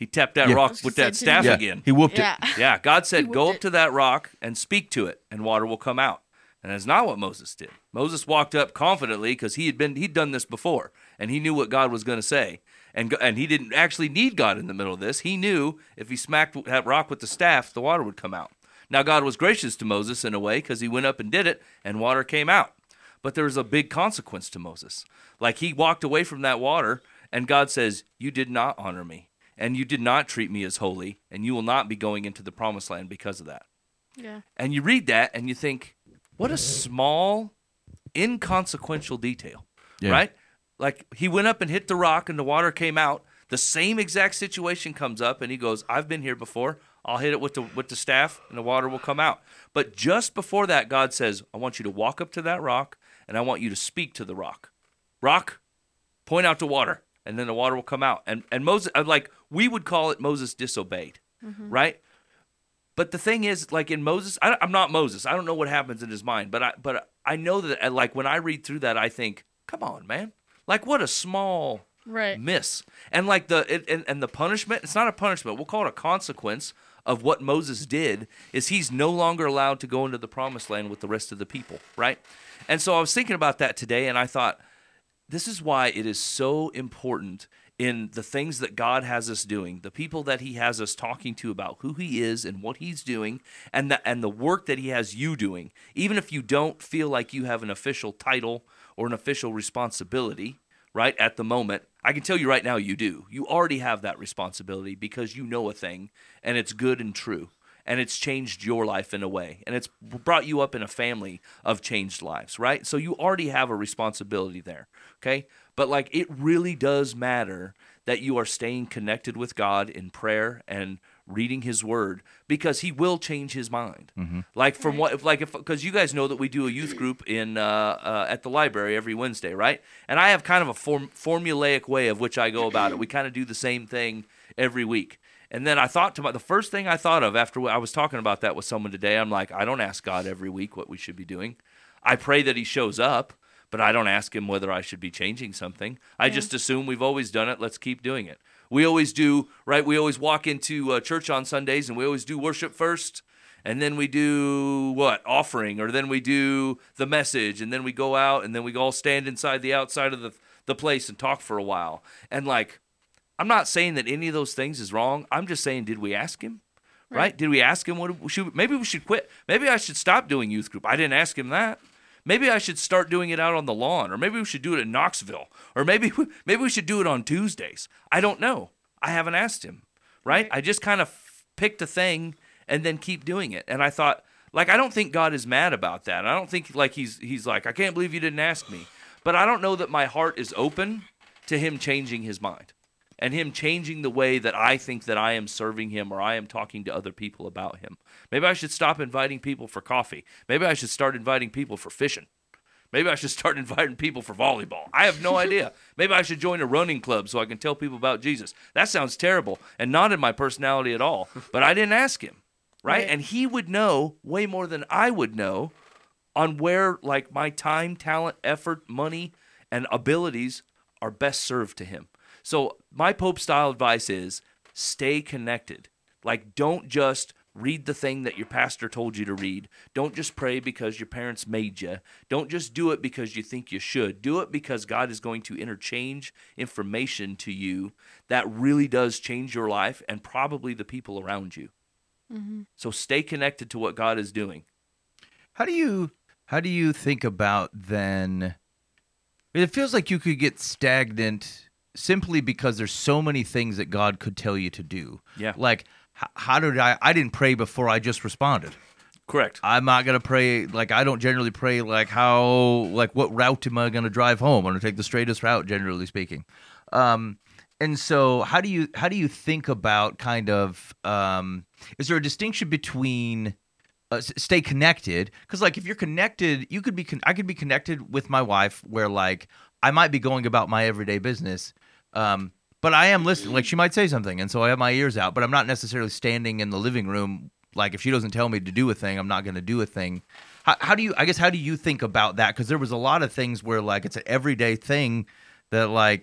He tapped that Yeah. rock with that Said to staff him. Yeah, again. he whooped Yeah. it. Yeah, God said, He go whipped up to that rock and speak to it, and water will come out. And that's not what Moses did. Moses walked up confidently because he had been he'd done this before, and he knew what God was going to say. And, go- and he didn't actually need God in the middle of this. He knew if he smacked that rock with the staff, the water would come out. Now, God was gracious to Moses in a way because he went up and did it, and water came out. But there was a big consequence to Moses. Like, he walked away from that water, and God says, you did not honor me, and you did not treat me as holy, and you will not be going into the promised land because of that. Yeah. And you read that, and you think, what a small, inconsequential detail, Yeah. right? Like, he went up and hit the rock, and the water came out. The same exact situation comes up, and he goes, I've been here before. I'll hit it with the with the staff, and the water will come out. But just before that, God says, I want you to walk up to that rock, and I want you to speak to the rock. Rock, point out the water, and then the water will come out. And and Moses, like, we would call it Moses disobeyed, right? But the thing is, like, in Moses, I, I'm not Moses. I don't know what happens in his mind, but I but I know that, like, when I read through that, I think, come on, man. Like, what a small Right. miss. And like the it, and, and the punishment, it's not a punishment. We'll call it a consequence of what Moses did is he's no longer allowed to go into the promised land with the rest of the people, right? And so I was thinking about that today, and I thought, this is why it is so important in the things that God has us doing, the people that he has us talking to about who he is and what he's doing, and the, and the work that he has you doing, even if you don't feel like you have an official title or an official responsibility, right, at the moment. I can tell you right now you do. You already have that responsibility because you know a thing, and it's good and true, and it's changed your life in a way, and it's brought you up in a family of changed lives, right? So you already have a responsibility there, okay? But, like, it really does matter that you are staying connected with God in prayer and reading his word, because he will change his mind. Like, from what, if, like, if, because you guys know that we do a youth group in uh, uh, at the library every Wednesday, right? And I have kind of a form, formulaic way of which I go about it. We kind of do the same thing every week. And then I thought to my, the first thing I thought of after I was talking about that with someone today, I'm like, I don't ask God every week what we should be doing. I pray that he shows up, but I don't ask him whether I should be changing something. I Yeah. just assume we've always done it. Let's keep doing it. We always do, right? We always walk into uh, church on Sundays, and we always do worship first, and then we do what? Offering, or then we do the message, and then we go out, and then we all stand inside the outside of the, the place and talk for a while. And, like, I'm not saying that any of those things is wrong. I'm just saying, did we ask him? Right? Right. Did we ask him what should maybe we should quit? Maybe I should stop doing youth group. I didn't ask him that. Maybe I should start doing it out on the lawn, or maybe we should do it in Knoxville, or maybe maybe we should do it on Tuesdays. I don't know. I haven't asked him, right? I just kind of picked a thing and then keep doing it. And I thought, like, I don't think God is mad about that. I don't think, like, he's he's like, I can't believe you didn't ask me. But I don't know that my heart is open to him changing his mind and him changing the way that I think that I am serving him or I am talking to other people about him. Maybe I should stop inviting people for coffee. Maybe I should start inviting people for fishing. Maybe I should start inviting people for volleyball. I have no idea. Maybe I should join a running club so I can tell people about Jesus. That sounds terrible and not in my personality at all. But I didn't ask him, right? Right. And he would know way more than I would know on where, like, my time, talent, effort, money, and abilities are best served to him. So my Pope-style advice is stay connected. Like, don't just read the thing that your pastor told you to read. Don't just pray because your parents made you. Don't just do it because you think you should. Do it because God is going to interchange information to you that really does change your life and probably the people around you. Mm-hmm. So stay connected to what God is doing. How do you how do you think about then? It feels like you could get stagnant simply because there's so many things that God could tell you to do. Yeah. Like, h- how did I? I didn't pray before I just responded. Correct. I'm not gonna pray like I don't generally pray like how like what route am I gonna drive home? I'm gonna take the straightest route, generally speaking. Um, and so how do you how do you think about kind of um, is there a distinction between uh, s- stay connected? Because like if you're connected, you could be con- I could be connected with my wife where like I might be going about my everyday business. Um, but I am listening. Like she might say something, and so I have my ears out. But I'm not necessarily standing in the living room. Like if she doesn't tell me to do a thing, I'm not going to do a thing. How, how do you? I guess how do you think about that? Because there was a lot of things where like it's an everyday thing that like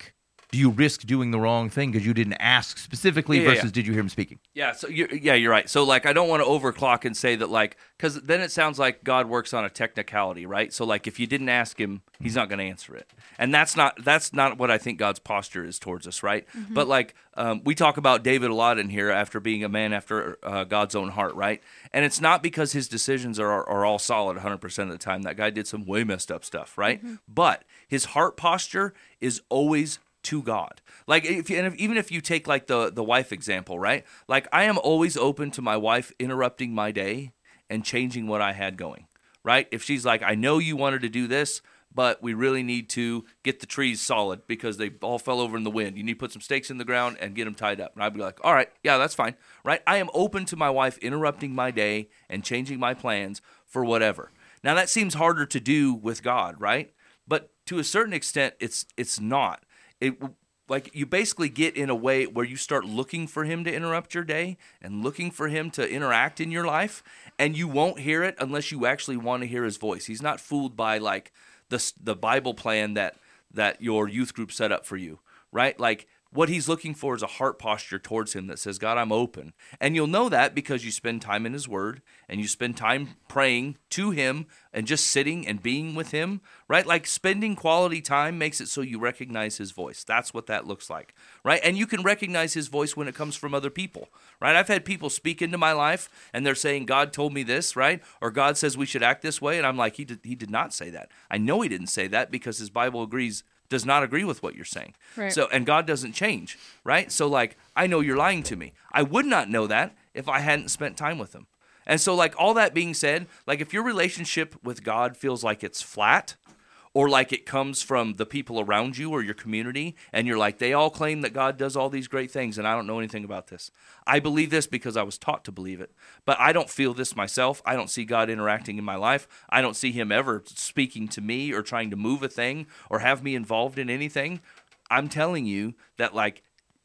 do you risk doing the wrong thing because you didn't ask specifically Yeah, yeah, versus yeah. did you hear him speaking? Yeah, so you're, yeah, you're right. So like, I don't want to overclock and say that like, because then it sounds like God works on a technicality, right? So like, if you didn't ask him, he's not going to answer it, and that's not that's not what I think God's posture is towards us, right? But like, um, we talk about David a lot in here after being a man after uh, God's own heart, right? And it's not because his decisions are are all solid one hundred percent of the time. That guy did some way messed up stuff, right? But his heart posture is always to God. Like if you, and if, even if you take like the the wife example, right? Like I am always open to my wife interrupting my day and changing what I had going, right? If she's like, I know you wanted to do this, but we really need to get the trees solid because they all fell over in the wind. You need to put some stakes in the ground and get them tied up. And I'd be like, all right, yeah, that's fine, right? I am open to my wife interrupting my day and changing my plans for whatever. Now that seems harder to do with God, right? But to a certain extent, it's it's not. It like you basically get in a way where you start looking for him to interrupt your day and looking for him to interact in your life, and you won't hear it unless you actually want to hear his voice. He's not fooled by like the the Bible plan that that your youth group set up for you, right? Like what he's looking for is a heart posture towards him that says, God, I'm open. And you'll know that because you spend time in his word and you spend time praying to him and just sitting and being with him, right? Like spending quality time makes it so you recognize his voice. That's what that looks like, right? And you can recognize his voice when it comes from other people, right? I've had people speak into my life and they're saying, God told me this, right? Or God says we should act this way. And I'm like, he did, he did not say that. I know he didn't say that because his Bible agrees does not agree with what you're saying. Right. So, and God doesn't change, right? So like, I know you're lying to me. I would not know that if I hadn't spent time with him. And so like all that being said, like if your relationship with God feels like it's flat or like it comes from the people around you or your community and you're like, they all claim that God does all these great things and I don't know anything about this. I believe this because I was taught to believe it, but I don't feel this myself. I don't see God interacting in my life. I don't see him ever speaking to me or trying to move a thing or have me involved in anything. I'm telling you that like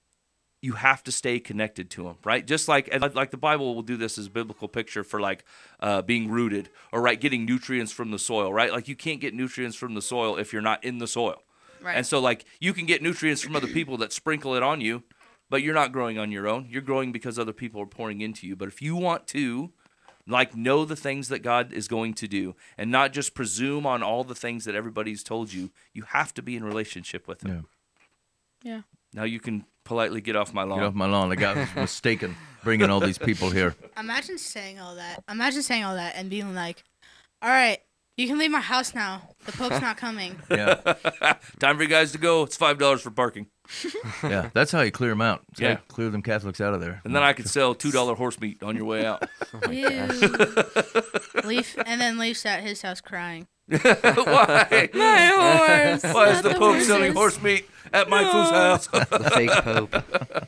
you have to stay connected to him, right? Just like and like the Bible will do this as a biblical picture for like uh, being rooted or right getting nutrients from the soil, right? Like you can't get nutrients from the soil if you're not in the soil. Right. And so like you can get nutrients from other people that sprinkle it on you, but you're not growing on your own. You're growing because other people are pouring into you. But if you want to like know the things that God is going to do and not just presume on all the things that everybody's told you, you have to be in relationship with him. Yeah. Yeah. Now you can politely get off my lawn. Get off my lawn. The guy was mistaken bringing all these people here. Imagine saying all that. Imagine saying all that and being like, all right, you can leave my house now. The Pope's not coming. Yeah, Time for you guys to go. It's five dollars for parking. yeah. That's how you clear them out. That's how you Yeah. clear them Catholics out of there. And then I could sell two dollar horse meat on your way out. Ew. Leaf, and then Leaf's at his house crying. Why? My horse. Why is not the Pope selling horses. horse meat at my fool's house? The fake Pope.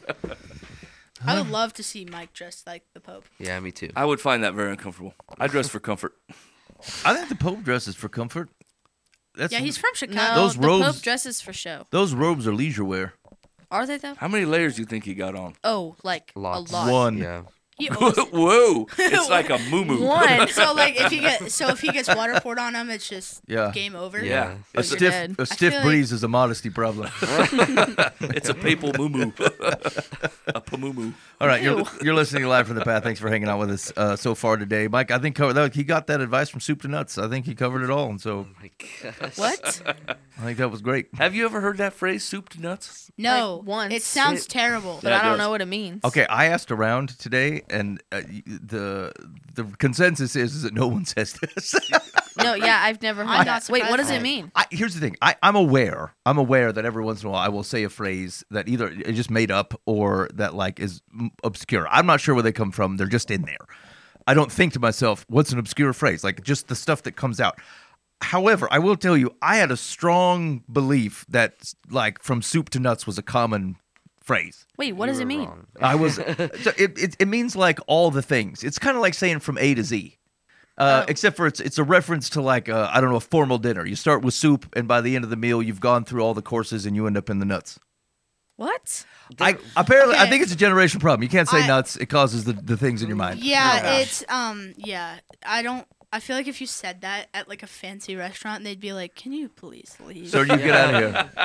I would love to see Mike dressed like the Pope. Yeah, me too. I would find that very uncomfortable. I dress for comfort. I think the Pope dresses for comfort. That's Yeah, he's from Chicago. No, Those the robes- Pope dresses for show. those robes are leisure wear. Are they though? How many layers do you think he got on? Oh, like Lots. a lot. One. Yeah. He always, Whoa! It's like a moo One. so like if he get so if he gets water poured on him, it's just Yeah. game over. Yeah. A You're stiff, dead. a stiff feel like- breeze is a modesty problem. It's a papal moo A pamoo. All right, you're, Ew. you're listening to Live from the Path. Thanks for hanging out with us uh, so far today, Mike. I think cover, that, he got that advice from soup to nuts. I think he covered it all, and so Oh my gosh. What? I think that was great. Have you ever heard that phrase, soup to nuts? No, Like, once. it sounds terrible. But Yeah, it I don't does. know what it means. Okay, I asked around today, and uh, y- the the consensus is, is that no one says this. No, yeah, I've never heard I'm that. not Wait, what does surprised. it mean? I, here's the thing. I, I'm aware. I'm aware that every once in a while I will say a phrase that either is just made up or that like is mm, obscure. I'm not sure where they come from. They're just in there. I don't think to myself, what's an obscure phrase? Like just the stuff that comes out. However, I will tell you, I had a strong belief that like from soup to nuts was a common phrase. Wait, what You does it were mean? wrong. I was. so it, it it means like all the things. It's kind of like saying from A to Z. Uh, Oh. Except for it's it's a reference to like uh, I don't know, a formal dinner. You start with soup, and by the end of the meal, you've gone through all the courses, and you end up in the nuts. What? I apparently I Okay. think it's a generation problem. You can't say I- nuts; it causes the, the things in your mind. Yeah, Yeah. it's um yeah. I don't I feel like if you said that at like a fancy restaurant, they'd be like, "Can you please leave?" So you get out of here.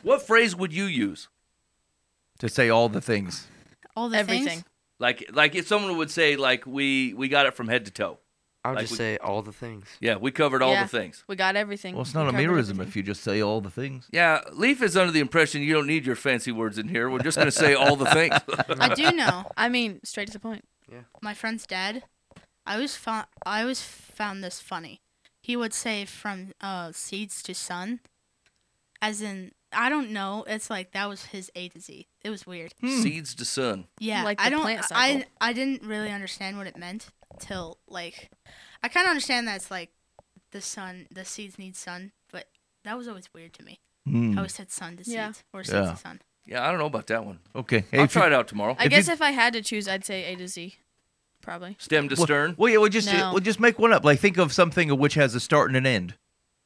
What phrase would you use? To say all the things. All the Everything. things. Like, like if someone would say, like, we we got it from head to toe. I would Like just we- say all the things. Yeah, we covered all Yeah. the things. We got everything. Well, it's We not a covered mirrorism everything. if you just say all the things. Yeah, Leaf is under the impression you don't need your fancy words in here. We're just going to say all the things. I do know. I mean, straight to the point. My friend's dad, I always found I always found this funny. He would say from uh, seeds to sun, as in I don't know. It's like that was his A to Z. It was weird. Seeds to sun. Yeah, Like I the don't. plant I cycle. I didn't really understand what it meant till like, I kind of understand that it's like, the sun, the seeds need sun, but that was always weird to me. Hmm. I always said sun to seeds Yeah. or seeds Yeah. to sun. Yeah, I don't know about that one. Okay. Hey, I'll if you- try it out tomorrow. I If guess you- if I had to choose, I'd say A to Z. Probably. Stem to well, stern. Well, yeah, we'll just No. we'll just make one up. Like think of something which has a start and an end.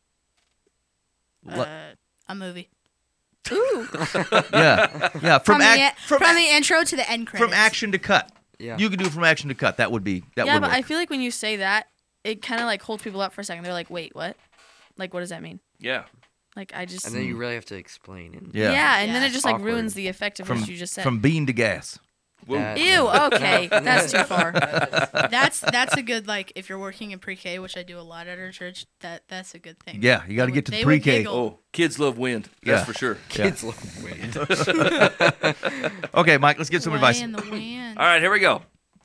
What? Uh, a movie. Ooh. Yeah, yeah. From From, act, the from, from ac- the intro to the end credits. from action to cut. Yeah. You can do from action to cut. That would be that yeah, would but work. I feel like when you say that, it kind of like holds people up for a second. They're like, wait, what? Like, what does that mean? Yeah. Like, I just. And then you really have to explain. And Yeah. Yeah, and then Yeah. it just like Awkward. ruins the effect of from what you just said. from bean to gas. Whoa. That- Ew, okay. That's too far. That's that's a good, like, if you're working in pre-K, which I do a lot at our church. That that's a good thing. Yeah, you got to They get to would- the they would pre-K. giggle. Oh, kids love wind. That's Yeah. for sure. Kids love wind. Okay, Mike, let's get some Way advice. in the wind. All right, here we go.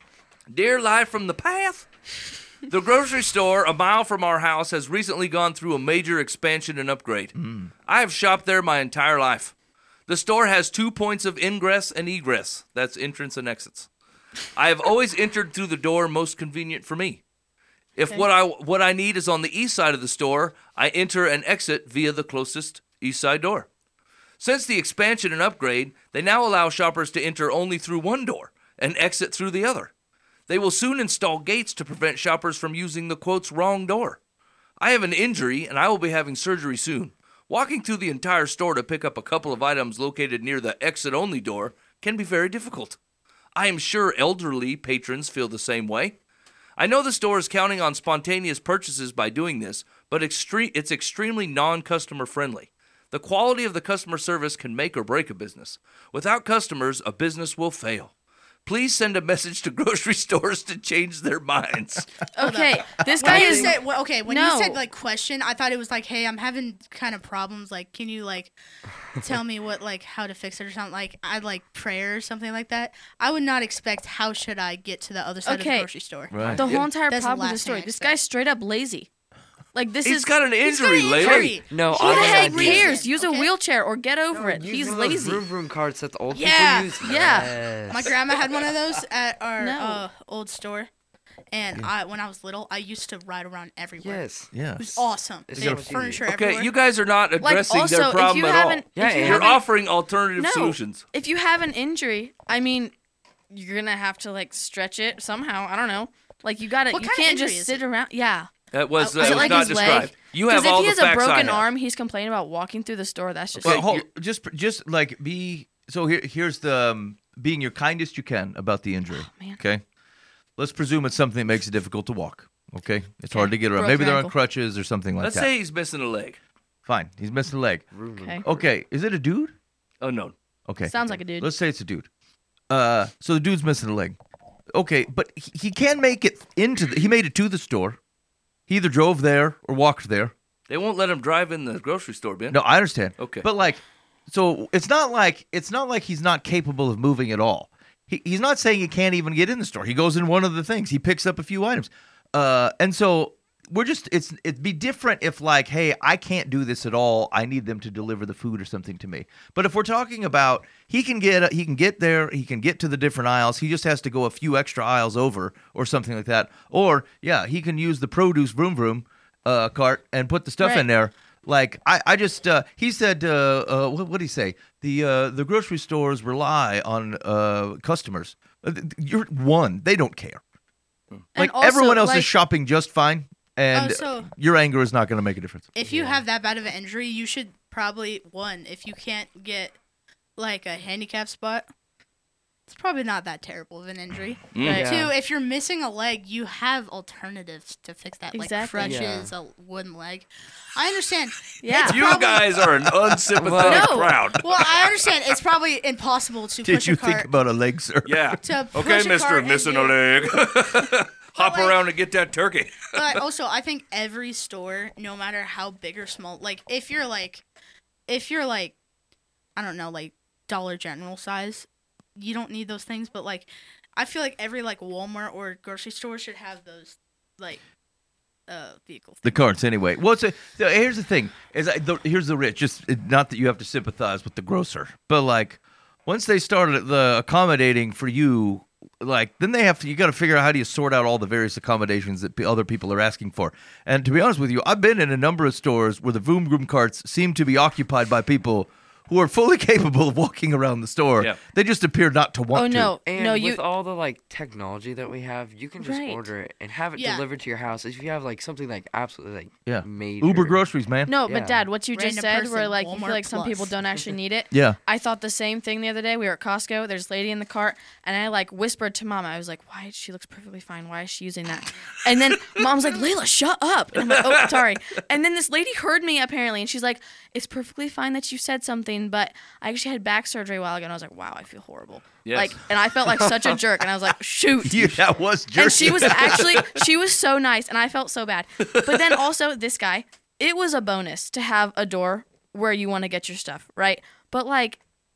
Dear Live from the Path, the grocery store a mile from our house has recently gone through a major expansion and upgrade. I have shopped there my entire life. The store has two points of ingress and egress. That's entrance and exits. I have always entered through the door most convenient for me. If Okay. what I what I need is on the east side of the store, I enter and exit via the closest east side door. Since the expansion and upgrade, they now allow shoppers to enter only through one door and exit through the other. They will soon install gates to prevent shoppers from using the quotes wrong door. I have an injury and I will be having surgery soon. Walking through the entire store to pick up a couple of items located near the exit only door can be very difficult. I am sure elderly patrons feel the same way. I know the store is counting on spontaneous purchases by doing this, but extre- it's extremely non-customer friendly. The quality of the customer service can make or break a business. Without customers, a business will fail. Please send a message to grocery stores to change their minds. Okay, this When guy you is. said, well, okay, when No. you said like question, I thought it was like, hey, I'm having kind of problems. Like, can you like tell me what like how to fix it or something? Like, I'd like prayer or something like that. I would not expect how should I get to the other side of Okay. the grocery store. Right. The whole entire That's the problem with the last story. thing I This expect. guy's straight up lazy. Like, this He's is. got an He's got injury, an lady. injury. No, Who I the have heck an idea. cares? Use a Okay. wheelchair or get over it. Use He's one of those lazy. Vroom vroom carts that the old Yeah. people use. Yeah. Yes. My grandma had one of those at our No. uh, old store, and I when I was little, I used to ride around everywhere. Yes. Yeah. It was awesome. It's They had so easy. furniture Okay, everywhere. you guys are not Like, addressing also, their if problem you at all. haven't. Yeah, if you and- You're haven't- offering alternative No. solutions. If you have an injury, I mean, you're gonna have to like stretch it somehow. I don't know. Like you gotta. What you kind of can't injury just is sit it? around. Yeah. That was, Is that it was like not his described. leg? You Because have if all he the has a facts I broken have. arm, he's complaining about walking through the store. That's just. Well, like, hold, you're- just just like be so here. Here's the um, being your kindest you can about the injury. man. Okay, let's presume it's something that makes it difficult to walk. Okay, it's Okay. hard to get around. Broke Maybe your they're on ankle. crutches or something like Let's that. say he's missing a leg. Fine, he's missing a leg. Vroom vroom Okay. cart. Okay, is it a dude? Oh, no. Okay, Sounds like a dude. let's say it's a dude. Uh, so the dude's missing a leg. Okay, but he, he can make it into. The, he made it to the store. He either drove there or walked there. They won't let him drive in the grocery store, Ben. No, I understand. Okay. But like, so it's not like it's not like he's not capable of moving at all. He, he's not saying he can't even get in the store. He goes in one of the things. He picks up a few items. Uh, and so we're just it's it'd be different if like, hey, I can't do this at all. I need them to deliver the food or something to me. But if we're talking about he can get he can get there, he can get to the different aisles. He just has to go a few extra aisles over or something like that. Or yeah, he can use the produce vroom vroom uh, cart and put the stuff Right. in there. Like I, I just uh, he said uh, uh, what what did he say? The uh, the grocery stores rely on uh, customers. Uh, th- You're one. They don't care. Like also, everyone else like- is shopping just fine, and Oh, so- your anger is not going to make a difference. If you have that bad of an injury, you should probably one. If you can't get like a handicap spot, it's probably not that terrible of an injury. Mm. Right. Yeah. Two, if you're missing a leg, you have alternatives to fix that, like Exactly. crutches, a wooden leg. I understand. Yeah. It's You probably- guys are an unsympathetic No. crowd. Well, I understand. It's probably impossible to Did push you a cart. think about a leg, sir? Yeah. To push Okay, a mister, cart and missing do- a leg. Hop like- around and get that turkey. But also, I think every store, no matter how big or small, like if you're like, if you're like, I don't know, like Dollar General size, you don't need those things. But like, I feel like every like Walmart or grocery store should have those like uh vehicles. The carts, anyway. Well, it's a, so here's the thing: is I, the, here's the rich. Just it- not that you have to sympathize with the grocer, but like once they started the accommodating for you, like then they have to. You got to figure out how do you sort out all the various accommodations that p- other people are asking for. And to be honest with you, I've been in a number of stores where the Vroom Vroom carts seem to be occupied by people who are fully capable of walking around the store. Yeah. They just appear not to want Oh to. no, And no, with you. all the like technology that we have, you can just Right. order it and have it Yeah. delivered to your house. If you have like something like absolutely like Yeah. major. Uber groceries, man. No, Yeah. but Dad, what you just Random said, where person, like you feel Walmart like some people Plus. don't actually need it. Yeah. I thought the same thing the other day. We were at Costco. There's a lady in the cart, and I like whispered to Mama. I was like, "Why? She looks perfectly fine. Why is she using that?" And then Mom's like, "Layla, shut up!" And I'm like, "Oh, sorry." And then this lady heard me apparently, and she's like, "It's perfectly fine that you said something, but I actually had back surgery a while ago." And I was like, "Wow, I feel horrible." Yes. Like, and I felt like such a jerk. And I was like, "Shoot." Yeah, that was jerky. And she was actually, she was so nice, and I felt so bad. But then also, this guy, it was a bonus to have a door where you want to get your stuff, right? But like,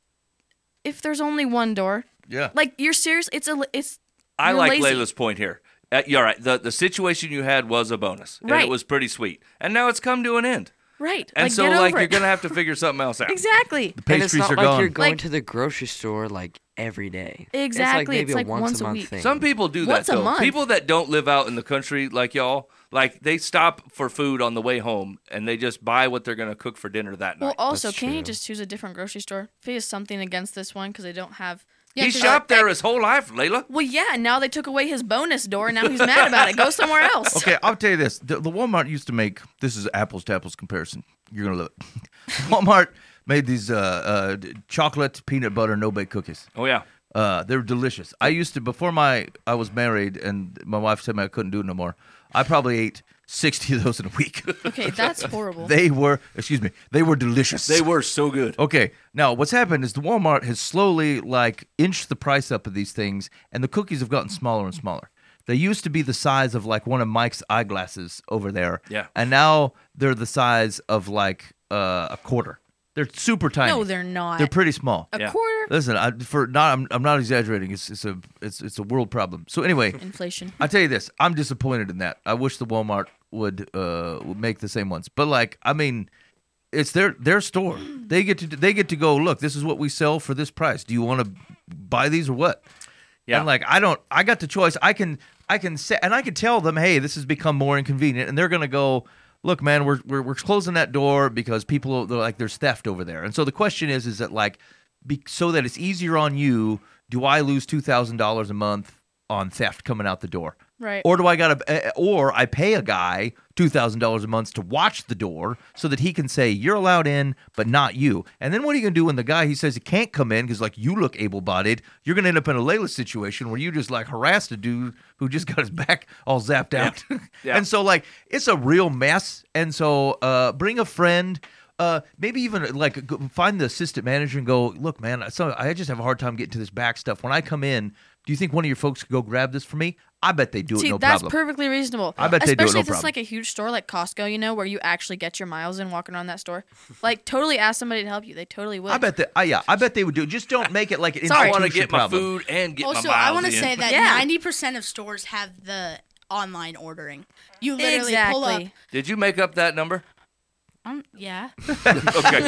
if there's only one door, yeah. like you're serious, it's a, it's. I you're like lazy. Layla's point here. Uh, you're right. The the situation you had was a bonus, and Right. it was pretty sweet. And now it's come to an end. Right. And like, so, get like, over you're it. gonna have to figure something else out. Exactly. The And it's pastries not are like gone. you're going Like- to the grocery store like every day. Exactly. It's like maybe It's a like once, once a a month week. thing. Some people do that Once a though. month. People that don't live out in the country like y'all, like they stop for food on the way home and they just buy what they're gonna cook for dinner that Well, night. also, That's can you true. just choose a different grocery store? If he has something against this one because they don't have. Yeah, he 'cause shopped I- there his whole life, Layla. Well, yeah. And now they took away his bonus door, and now he's mad about it. Go somewhere else. Okay, I'll tell you this. The, the Walmart used to make, this is apples to apples comparison. You're going to love it. Walmart made these uh, uh, d- chocolate peanut butter no bake cookies. Oh yeah. Uh, they're delicious. I used to, before my I was married and my wife said I couldn't do it no more, I probably ate sixty of those in a week. Okay, that's horrible. They were, excuse me, they were delicious. They were so good. Okay, now what's happened is the Walmart has slowly like inched the price up of these things, and the cookies have gotten smaller and smaller. They used to be the size of like one of Mike's eyeglasses over there, Yeah. and now they're the size of like uh, a quarter. They're super tiny. no, they're not. They're pretty small. a Yeah. quarter. Listen, I, for not, I'm, I'm not exaggerating. It's, it's a, it's, it's a world problem. So anyway, Inflation. I tell you this, I'm disappointed in that. I wish the Walmart would uh would make the same ones. But like, I mean, it's their their store. They get to they get to go, look, this is what we sell for this price. Do you want to buy these or what? Yeah. And like, I don't. I got the choice. I can I can say, and I can tell them, hey, this has become more inconvenient, and they're gonna go, look, man, we're we're, we're closing that door because people they're like there's theft over there. And so the question is, is that like, be, so that it's easier on you, do I lose two thousand dollars a month on theft coming out the door? Right. Or do I got to, or I pay a guy two thousand dollars a month to watch the door so that he can say, you're allowed in, but not you. And then what are you going to do when the guy, he says he can't come in because, like, you look able bodied? You're going to end up in a Layla situation where you just, like, harassed a dude who just got his back all zapped out. Yeah. And so, like, it's a real mess. And so, uh, bring a friend. Uh, maybe even like go- find the assistant manager and go, look, man, so I just have a hard time getting to this back stuff. When I come in, do you think one of your folks could go grab this for me? I bet they do See, it, no that's problem. perfectly reasonable. I bet they do it, Especially no if it's problem. like a huge store like Costco, you know, where you actually get your miles in walking around that store. Like, totally ask somebody to help you. They totally would. I bet that. Uh, yeah, I bet they would do it. Just don't make it like an Sorry. I want to institution get my problem. food and get Also, my miles I want to in. say that Yeah. ninety percent of stores have the online ordering. You literally pull up. Exactly. Did you make up that number? Um, yeah. Okay.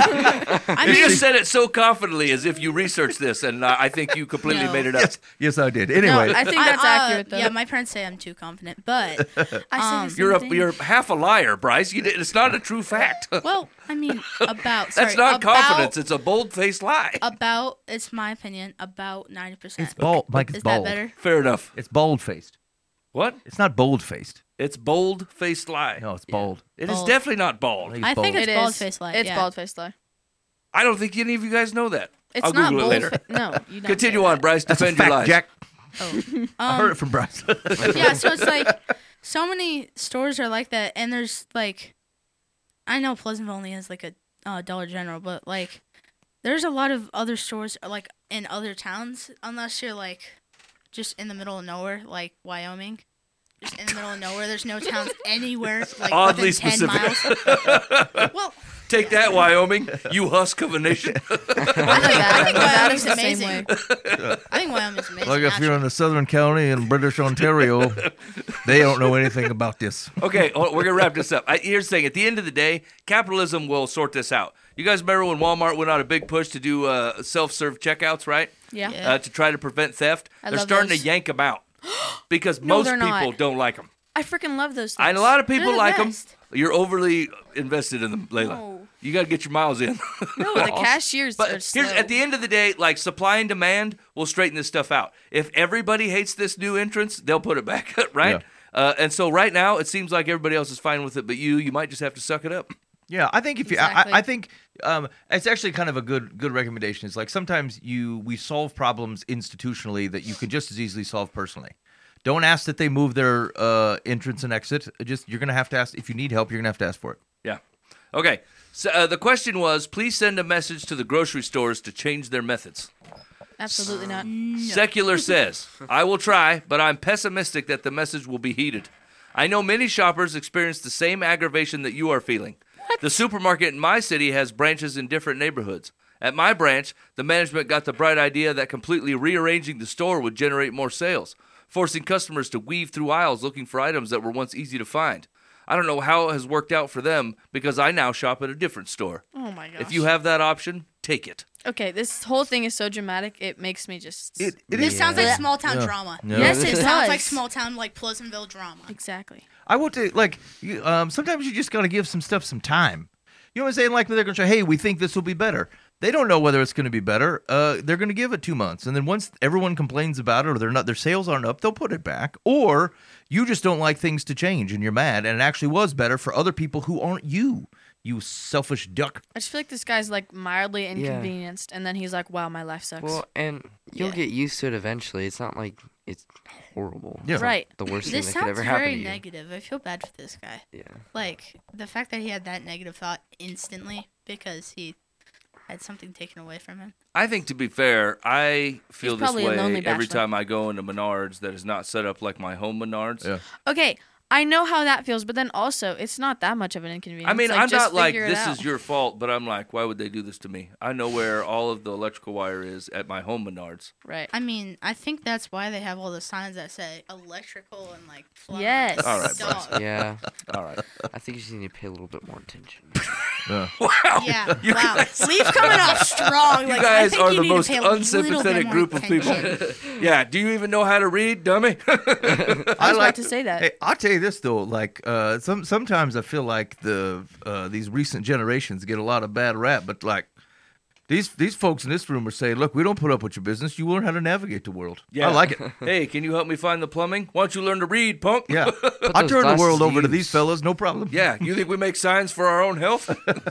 I You mean, just said it so confidently as if you researched this, and uh, I think you completely No. made it up. Yes, yes, I did. Anyway, No, I think that's I- uh, accurate, though. Yeah, my parents say I'm too confident, but I said Um, the same You're a thing. you're half a liar, Bryce. You, did- it's not a true fact. well, I mean, about sorry, That's not about, confidence. It's a bold-faced lie. About it's my opinion. About ninety percent. it's bald. Mike, it's Is bald. that better? Fair enough. It's bald faced. What? It's not bold faced. It's bold-faced lie. No, it's bold. It is Bold. definitely not bald. think I think bold. it's It bald is. face lie. It's yeah. bald face lie. I don't think any of you guys know that. It's I'll not Google it later. bullshit. No, you don't Continue say on, that. Bryce. That's a Defend your fact, lies. Jack. Um, I heard it from Bryce. yeah, so it's like so many stores are like that, and there's like, I know Pleasantville only has like a uh, Dollar General, but like, there's a lot of other stores like in other towns, unless you're like just in the middle of nowhere, like Wyoming. Just in the middle of nowhere, there's no towns anywhere like Oddly within ten specific. miles. Well, Take that, Wyoming. You husk of a nation. I think, Nevada. I think Nevada's Wyoming's the same amazing. way. I think Wyoming's amazing. Like if you're actually. in the Southern County in British Ontario, they don't know anything about this. Okay, hold- we're going to wrap this up. I, here's the thing. At the end of the day, capitalism will sort this out. You guys remember when Walmart went on a big push to do uh, self-serve checkouts, right? Yeah. Yeah. Uh, to try to prevent theft. I they're love starting those. to yank them out because No, most they're people not. don't like them. I freaking love those things. And a lot of people They're the like them. best. You're overly invested in them, Layla. No. You got to get your miles in. No, the cashiers But are here's slow. at the end of the day, like supply and demand will straighten this stuff out. If everybody hates this new entrance, they'll put it back, right? Yeah. Uh, and so right now, it seems like everybody else is fine with it, but you, you might just have to suck it up. Yeah, I think if you, Exactly. I, I think um, it's actually kind of a good good recommendation. It's like sometimes you we solve problems institutionally that you can just as easily solve personally. Don't ask that they move their uh, entrance and exit. Just you're gonna have to ask if you need help. You're gonna have to ask for it. Yeah. Okay. So uh, the question was, please send a message to the grocery stores to change their methods. Absolutely not. Secular says, I will try, but I'm pessimistic that the message will be heeded. I know many shoppers experience the same aggravation that you are feeling. The supermarket in my city has branches in different neighborhoods. At my branch, the management got the bright idea that completely rearranging the store would generate more sales, forcing customers to weave through aisles looking for items that were once easy to find. I don't know how it has worked out for them because I now shop at a different store. Oh my gosh. If you have that option, take it. Okay, this whole thing is so dramatic. It makes me just. It, it This is. sounds like Yeah. small town Yeah. drama. Yeah. Yes, This it sounds does. like small town like Pleasantville drama. Exactly. I will tell you, like, you, um, sometimes you just got to give some stuff some time. You know what I'm saying? Like, they're going to say, hey, we think this will be better. They don't know whether it's going to be better. Uh, they're going to give it two months. And then once everyone complains about it or they're not, their sales aren't up, they'll put it back. Or you just don't like things to change and you're mad. And it actually was better for other people who aren't you, you selfish duck. I just feel like this guy's like mildly inconvenienced, and then he's like, "Wow, my life sucks." Well, and you'll Yeah. get used to it eventually. It's not like it's horrible. Yeah. It's not Right. The worst This thing that could sounds ever happen very to you. negative. I feel bad for this guy. Yeah. Like the fact that he had that negative thought instantly because he had something taken away from him. I think, to be fair, I feel He's this probably a way lonely every bachelor. time I go into Menards that is not set up like my home Menards. Yeah. Okay, I know how that feels, but then also it's not that much of an inconvenience. I mean, like, I'm just not like, figure it this out. is your fault, but I'm like, why would they do this to me? I know where all of the electrical wire is at my home Menards. right. I mean, I think that's why they have all the signs that say electrical and like plumbing. Yes. All right, Dog. Yeah. All right. I think you just need to pay a little bit more attention. Yeah. Wow. Yeah. You wow. guys- Leaf's coming off strong. You Like, I guys think are you the need to most pay a little bit unsympathetic more group of people. attention. Yeah, do you even know how to read, dummy? I was about to say that. Hey, I'll tell you this though, like uh, some sometimes I feel like the uh, these recent generations get a lot of bad rap, but like these these folks in this room are saying, look, we don't put up with your business. You learn how to navigate the world. I like it. Hey, can you help me find the plumbing? Why don't you learn to read, punk? Yeah, I those turn the glasses world to over to use. these fellas, no problem. Yeah, you think we make signs for our own health?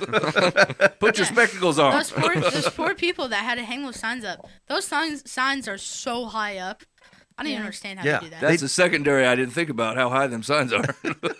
Put your spectacles on. Those poor, those poor people that had to hang those signs up. Those signs signs are so high up. I don't even Yeah. understand how Yeah. to do that. That's a secondary I didn't think about, how high them signs are.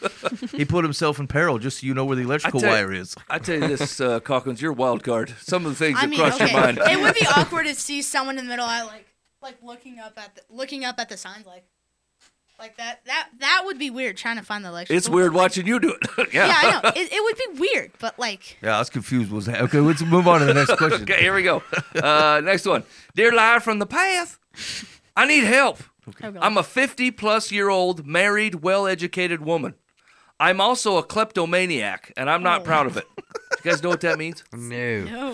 He put himself in peril just so you know where the electrical tell you- wire is. I tell you this, uh, Calkins, you're a wild card. Some of the things I that mean, cross okay, your mind. it would be awkward to see someone in the middle, I like, like looking up at the looking up at the signs, like, like that. That that would be weird. Trying to find the electrical. It's weird watching you do it. yeah. Yeah, I know. It, it would be weird, but like, Yeah, I was confused. Was that okay? Let's move on to the next question. Okay, here we go. Uh, next one. Dear liar from the path, I need help. Oh, God. I'm a fifty plus year old, married, well educated woman. I'm also a kleptomaniac, and I'm not Oh. proud of it. You guys know what that means? No. no.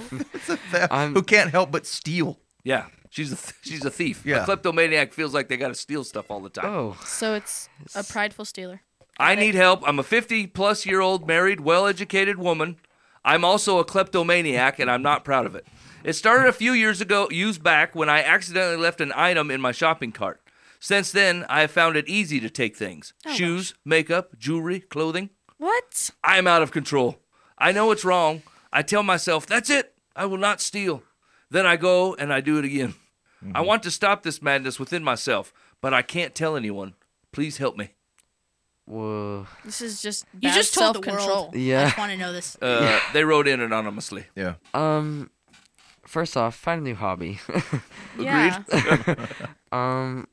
I'm- Who can't help but steal? Yeah, she's a th- she's a thief. Yeah. A kleptomaniac feels like they got to steal stuff all the time. Oh. So it's a prideful stealer. I need help. I'm a fifty plus year old, married, well educated woman. I'm also a kleptomaniac, and I'm not proud of it. It started a few years ago, years back, when I accidentally left an item in my shopping cart. Since then, I have found it easy to take things Oh, shoes, makeup, jewelry, clothing. What? I am out of control. I know it's wrong. I tell myself, that's it. I will not steal. Then I go and I do it again. Mm-hmm. I want to stop this madness within myself, but I can't tell anyone. Please help me. Whoa. This is just You bad just told the self-control. world. I Yeah. just want to know this. Uh, They wrote in anonymously. Yeah. Um, first off, find a new hobby. Yeah. um,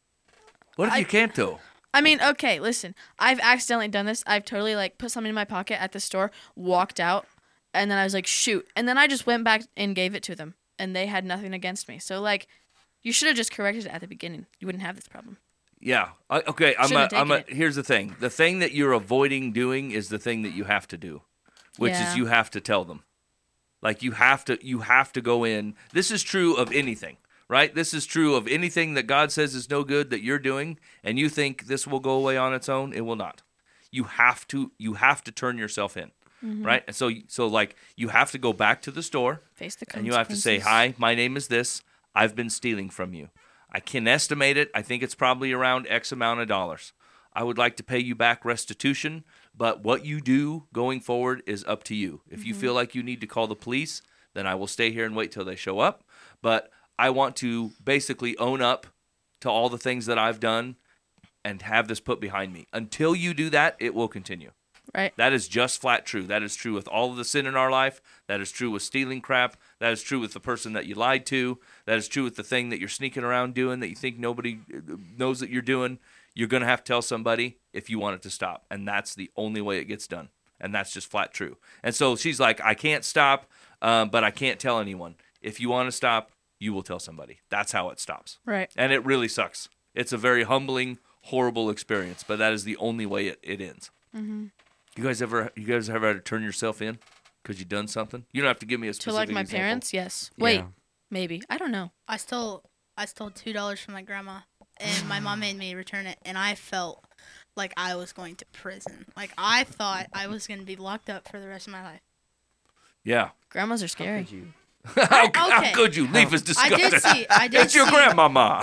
What if I- you can't, though? I mean, okay, listen. I've accidentally done this. I've totally like put something in my pocket at the store, walked out, and then I was like, shoot. And then I just went back and gave it to them, and they had nothing against me. So like, you should have just corrected it at the beginning. You wouldn't have this problem. Yeah. I, okay. I'm. A, Shouldn't have I'm. A, taken here's the thing. The thing that you're avoiding doing is the thing that you have to do, which Yeah. is you have to tell them. Like you have to. You have to go in. This is true of anything, right? This is true of anything that God says is no good that you're doing, and you think this will go away on its own. It will not. You have to. You have to turn yourself in, right? And so, so like you have to go back to the store. Face the And you have to say, consequences. hi, my name is this. I've been stealing from you. I can estimate it. I think it's probably around X amount of dollars. I would like to pay you back restitution, but what you do going forward is up to you. If you feel like you need to call the police, then I will stay here and wait till they show up. But I want to basically own up to all the things that I've done and have this put behind me. Until you do that, it will continue. Right. That is just flat true. That is true with all of the sin in our life. That is true with stealing crap. That is true with the person that you lied to. That is true with the thing that you're sneaking around doing that you think nobody knows that you're doing. You're going to have to tell somebody if you want it to stop. And that's the only way it gets done. And that's just flat true. And so she's like, I can't stop, um, but I can't tell anyone. If you want to stop, you will tell somebody. That's how it stops. Right. And it really sucks. It's a very humbling, horrible experience, but that is the only way it, it ends. Mm-hmm. You guys ever you guys ever had to turn yourself in because you done something? You don't have to give me a To specific like my example. parents, yes. Wait, Yeah. maybe. I don't know. I stole I stole two dollars from my grandma, and my mom made me return it, and I felt like I was going to prison. Like I thought I was going to be locked up for the rest of my life. Yeah. Grandmas are how scary. could you? how, how Okay. could you? Leaf is I disgusting. did see I did It's your see, grandmama.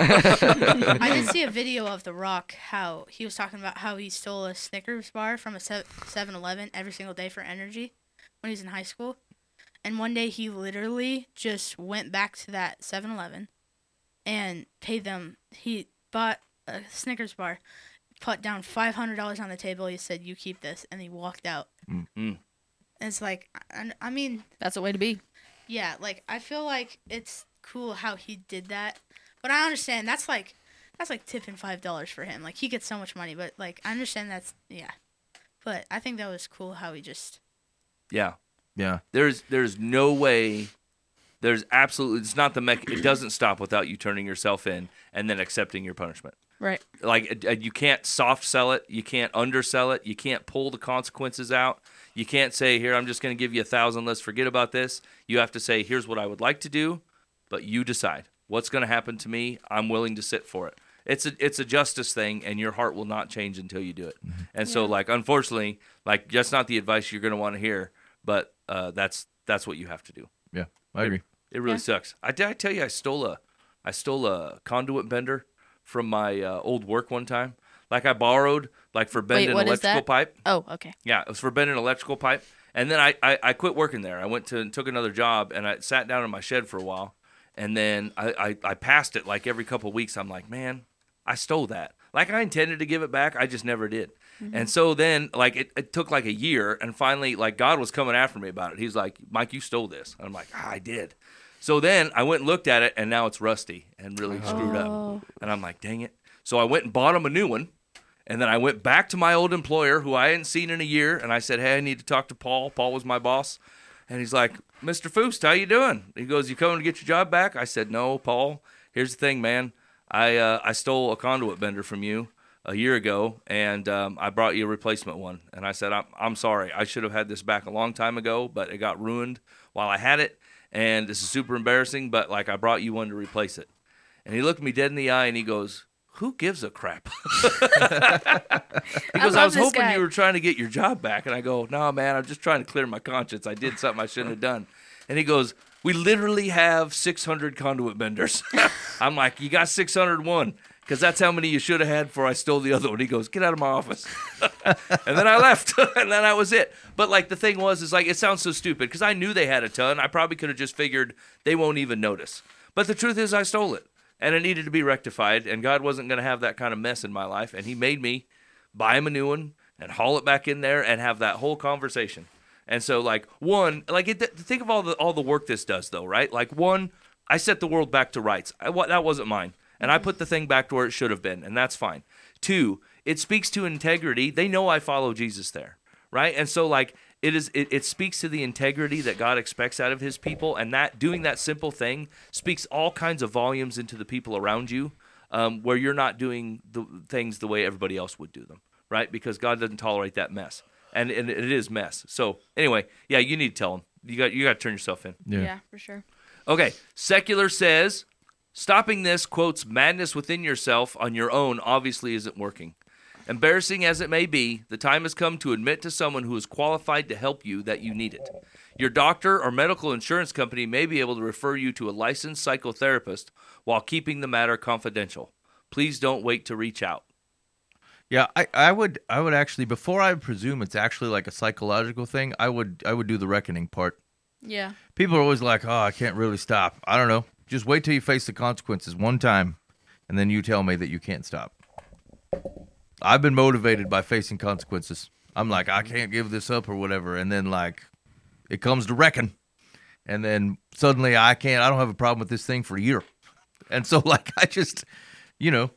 I did see a video of The Rock, how he was talking about how he stole a Snickers bar from a seven eleven every single day for energy when he was in high school. And one day he literally just went back to that seven eleven and paid them. He bought a Snickers bar, put down five hundred dollars on the table. He said, "You keep this," and he walked out. Mm. And it's like, I, I mean, That's a way to be. yeah, like I feel like it's cool how he did that, but I understand that's like that's like tipping five dollars for him. Like he gets so much money, but like I understand that's yeah, but I think that was cool how he just Yeah. Yeah. There's there's no way. There's absolutely. It's not the mech. It doesn't stop without you turning yourself in and then accepting your punishment. Right. Like uh, you can't soft sell it. You can't undersell it. You can't pull the consequences out. You can't say, here, I'm just going to give you a thousand. Let's forget about this. You have to say, here's what I would like to do, but you decide what's going to happen to me. I'm willing to sit for it. It's a it's a justice thing, and your heart will not change until you do it. And so, Yeah. like, unfortunately, like that's not the advice you're going to want to hear, but uh, that's that's what you have to do. Yeah. I agree. It really Yeah. sucks. I did I tell you I stole a I stole a conduit bender from my uh, old work one time. Like I borrowed like for bending what is electrical that? pipe. Oh, okay. Yeah, it was for bending electrical pipe. And then I, I, I quit working there. I went to and took another job, and I sat down in my shed for a while. And then I, I, I passed it like every couple of weeks. I'm like, man, I stole that. Like I intended to give it back. I just never did. And so then like it, it took like a year, and finally like God was coming after me about it. He's like, Mike, you stole this. And I'm like, ah, I did. So then I went and looked at it, and now it's rusty and really screwed up. Oh. And I'm like, dang it. So I went and bought him a new one. And then I went back to my old employer who I hadn't seen in a year, and I said, hey, I need to talk to Paul. Paul was my boss. And he's like, Mister Foust, how you doing? He goes, you coming to get your job back? I said, no, Paul. Here's the thing, man. I uh, I stole a conduit bender from you a year ago, and um, I brought you a replacement one. And I said, I'm, I'm sorry. I should have had this back a long time ago, but it got ruined while I had it. And this is super embarrassing, but like I brought you one to replace it. And he looked me dead in the eye, and he goes, who gives a crap? He goes, I, love was this hoping guy. you were trying to get your job back. And I go, no, man, I'm just trying to clear my conscience. I did something I shouldn't have done. And he goes, we literally have six hundred conduit benders. I'm like, you got six hundred one, because that's how many you should have had before I stole the other one. He goes, get out of my office. and then I left, and then that was it. But like the thing was, is like it sounds so stupid because I knew they had a ton. I probably could have just figured they won't even notice. But the truth is, I stole it, and it needed to be rectified. And God wasn't going to have that kind of mess in my life, and He made me buy him a new one and haul it back in there and have that whole conversation. And so, like one, like it, think of all the all the work this does, though, right? Like one, I set the world back to rights. I, that wasn't mine. And I put the thing back to where it should have been, and that's fine. Two, it speaks to integrity. They know I follow Jesus there, right? And so, like, it is, it, it speaks to the integrity that God expects out of His people, and that doing that simple thing speaks all kinds of volumes into the people around you, um, where you're not doing the things the way everybody else would do them, right? Because God doesn't tolerate that mess, and, and it is mess. So anyway, yeah, you need to tell them. You got you got to turn yourself in. Yeah. yeah, for sure. Okay, Secular says, stopping this, quotes, madness within yourself on your own obviously isn't working. Embarrassing as it may be, the time has come to admit to someone who is qualified to help you that you need it. Your doctor or medical insurance company may be able to refer you to a licensed psychotherapist while keeping the matter confidential. Please don't wait to reach out. Yeah, I, I would I would actually, before I presume it's actually like a psychological thing, I would I would do the reckoning part. Yeah. People are always like, oh, I can't really stop. I don't know. Just wait till you face the consequences one time, and then you tell me that you can't stop. I've been motivated by facing consequences. I'm like, I can't give this up or whatever, and then like, it comes to reckon, and then suddenly I can't. I don't have a problem with this thing for a year, and so like I just, you know,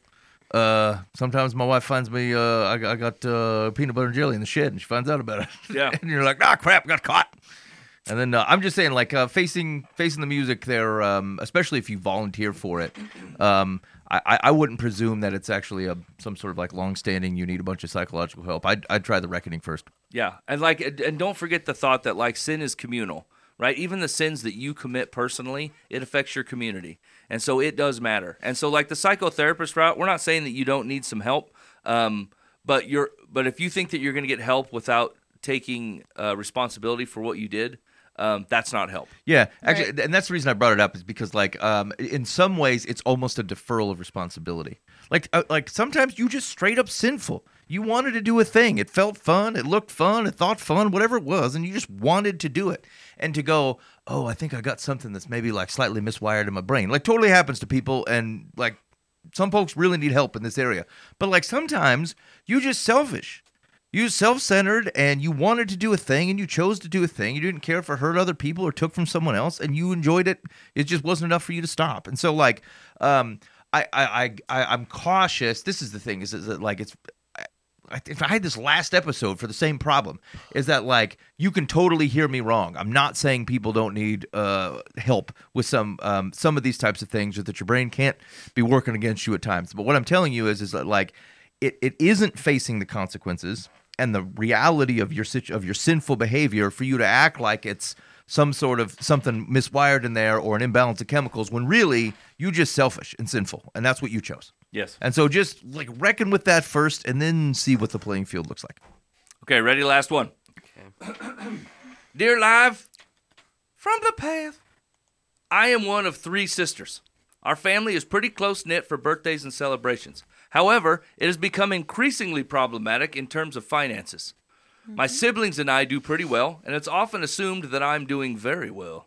uh, sometimes my wife finds me. Uh, I, I got uh, peanut butter and jelly in the shed, and she finds out about it. Yeah, and you're like, ah, crap, got caught. And then uh, I'm just saying, like, uh, facing facing the music there, um, especially if you volunteer for it, um, I, I wouldn't presume that it's actually a some sort of, like, long-standing, you need a bunch of psychological help. I'd, I'd try the reckoning first. Yeah, and, like, and don't forget the thought that, like, sin is communal, right? Even the sins that you commit personally, it affects your community. And so it does matter. And so, like, the psychotherapist route, we're not saying that you don't need some help, um, but you're but if you think that you're going to get help without taking uh, responsibility for what you did, Um, that's not help. Yeah, actually, right. And that's the reason I brought it up is because, like, um, in some ways, it's almost a deferral of responsibility. Like, uh, like sometimes you just straight up sinful. You wanted to do a thing. It felt fun. It looked fun. It thought fun. Whatever it was, and you just wanted to do it. And to go, oh, I think I got something that's maybe like slightly miswired in my brain. Like, totally happens to people, and like some folks really need help in this area. But like sometimes you're just selfish. You were self-centered, and you wanted to do a thing, and you chose to do a thing. You didn't care if it hurt other people or took from someone else, and you enjoyed it. It just wasn't enough for you to stop. And so, like, um, I, I, I, I, I'm cautious. This is the thing: is, is that like it's. I, if I had this last episode for the same problem, is that like you can totally hear me wrong. I'm not saying people don't need uh, help with some um, some of these types of things, or that your brain can't be working against you at times. But what I'm telling you is, is that like it, it isn't facing the consequences and the reality of your of your sinful behavior for you to act like it's some sort of something miswired in there or an imbalance of chemicals when really you just selfish and sinful, and that's what you chose. Yes. And so just like reckon with that first, and then see what the playing field looks like. Okay, ready? Last one. Okay. Dear Live, from the path, I am one of three sisters. Our family is pretty close-knit for birthdays and celebrations. However, it has become increasingly problematic in terms of finances. Mm-hmm. My siblings and I do pretty well, and it's often assumed that I'm doing very well.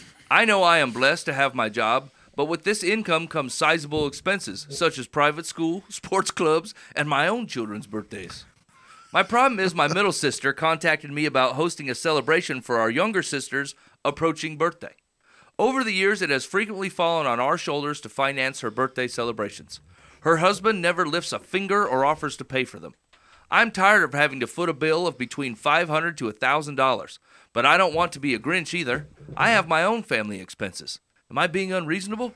I know I am blessed to have my job, but with this income comes sizable expenses, such as private school, sports clubs, and my own children's birthdays. My problem is my middle sister contacted me about hosting a celebration for our younger sister's approaching birthday. Over the years, it has frequently fallen on our shoulders to finance her birthday celebrations. Her husband never lifts a finger or offers to pay for them. I'm tired of having to foot a bill of between five hundred dollars to one thousand dollars, but I don't want to be a Grinch either. I have my own family expenses. Am I being unreasonable?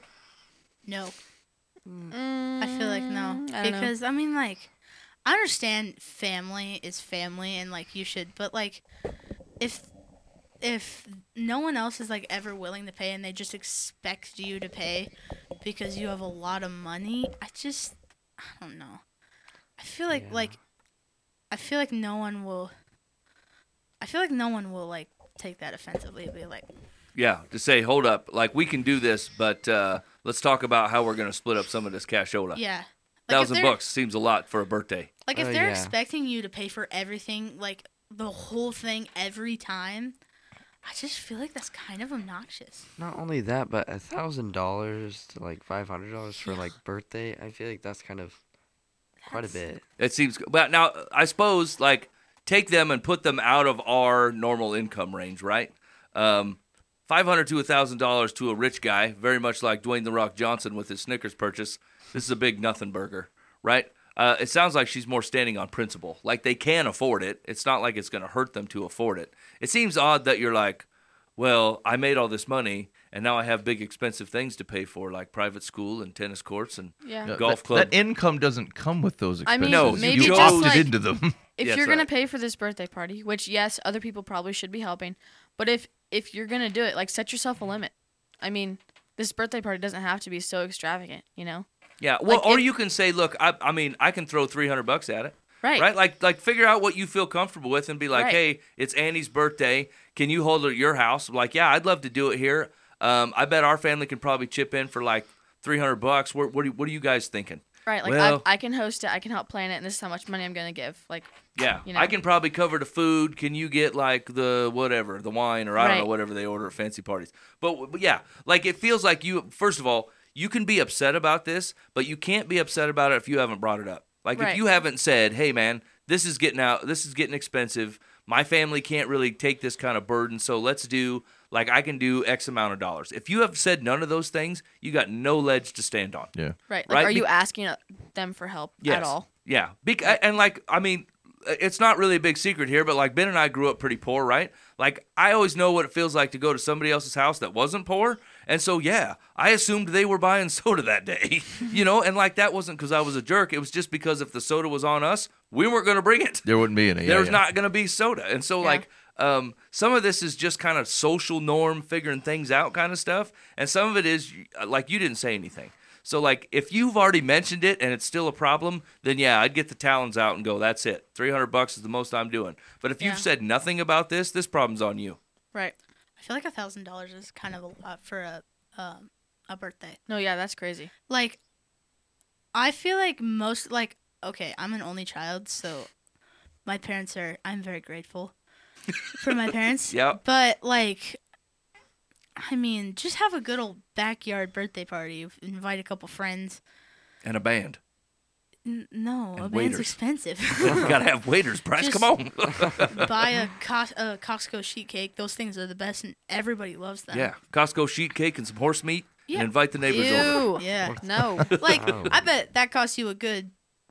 No. Mm, I feel like no. I don't Because, know. I mean, like, I understand family is family and, like, you should, but, like, if if no one else is, like, ever willing to pay and they just expect you to pay because you have a lot of money, I just, I don't know. I feel like, Yeah. like, I feel like no one will, I feel like no one will, like, take that offensively and be like, Yeah, to say, hold up, like, we can do this, but uh, let's talk about how we're going to split up some of this cashola. yeah. if Thousand they're- bucks seems a lot for a birthday. Like if Oh, they're yeah. expecting you to pay for everything, like the whole thing every time, I just feel like that's kind of obnoxious. Not only that, but a thousand dollars to like five hundred dollars for like birthday. I feel like that's kind of quite a That's- bit. It seems. But now, I suppose, like, take them and put them out of our normal income range, right? Um, Five hundred to a thousand dollars to a rich guy, very much like Dwayne the Rock Johnson with his Snickers purchase. This is a big nothing burger, right? Uh, it sounds like she's more standing on principle. Like they can afford it. It's not like it's going to hurt them to afford it. It seems odd that you're like, well, I made all this money and now I have big expensive things to pay for, like private school and tennis courts and Yeah. Yeah, golf that, club. That income doesn't come with those I expenses. mean, No, maybe you just, opted like- into them. If Yes, you're gonna right. pay for this birthday party, which yes, other people probably should be helping, but if if you're gonna do it, like set yourself a limit. I mean, this birthday party doesn't have to be so extravagant, you know? Yeah, well, Like, or if- you can say, look, I, I mean, I can throw three hundred bucks at it, Right. right? Like, like figure out what you feel comfortable with, and be like, Right. hey, it's Annie's birthday. Can you hold it at your house? I'm like, yeah, I'd love to do it here. Um, I bet our family can probably chip in for like three hundred bucks. What, what, are, what are you guys thinking? Right. Like Well- I, I can host it, I can help plan it, and this is how much money I'm gonna give. Like Yeah, You know? I can probably cover the food. Can you get like the whatever, the wine, or I don't know, Right. whatever they order at fancy parties? But, but yeah, like it feels like you. First of all, you can be upset about this, but you can't be upset about it if you haven't brought it up. Like if Right. you haven't said, "Hey, man, this is getting out. This is getting expensive. My family can't really take this kind of burden, so let's do like I can do X amount of dollars." If you have said none of those things, you got no ledge to stand on. Yeah. right. Like Right, are you be- asking uh, them for help Yes. at all? Yeah. Bec- and like, I mean, it's not really a big secret here, but like Ben and I grew up pretty poor, right? Like, I always know what it feels like to go to somebody else's house that wasn't poor. And so, yeah, I assumed they were buying soda that day, you know? And like, that wasn't because I was a jerk. It was just because if the soda was on us, we weren't going to bring it. There wouldn't be any. There's yeah, yeah. not going to be soda. And so, Yeah. like, um, some of this is just kind of social norm, figuring things out kind of stuff. And some of it is, like, you didn't say anything. So, like, if you've already mentioned it and it's still a problem, then yeah, I'd get the talons out and go, that's it. three hundred bucks is the most I'm doing. But if Yeah. you've said nothing about this, this problem's on you. Right. I feel like a thousand dollars is kind of a lot for a um, a birthday. No, yeah, that's crazy. Like, I feel like most like okay, I'm an only child, so my parents are. I'm very grateful for my parents. Yeah. But like, I mean, just have a good old backyard birthday party. Invite a couple friends. And a band. N- no, And a band's waiters. expensive. you got to have waiters, Bryce. Just- Come on. Buy a, Cos- a Costco sheet cake. Those things are the best, and everybody loves them. yeah. Costco sheet cake and some horse meat. Yeah. And invite the neighbors over. Ew. Yeah. No. Like, Oh. I bet that costs you a good,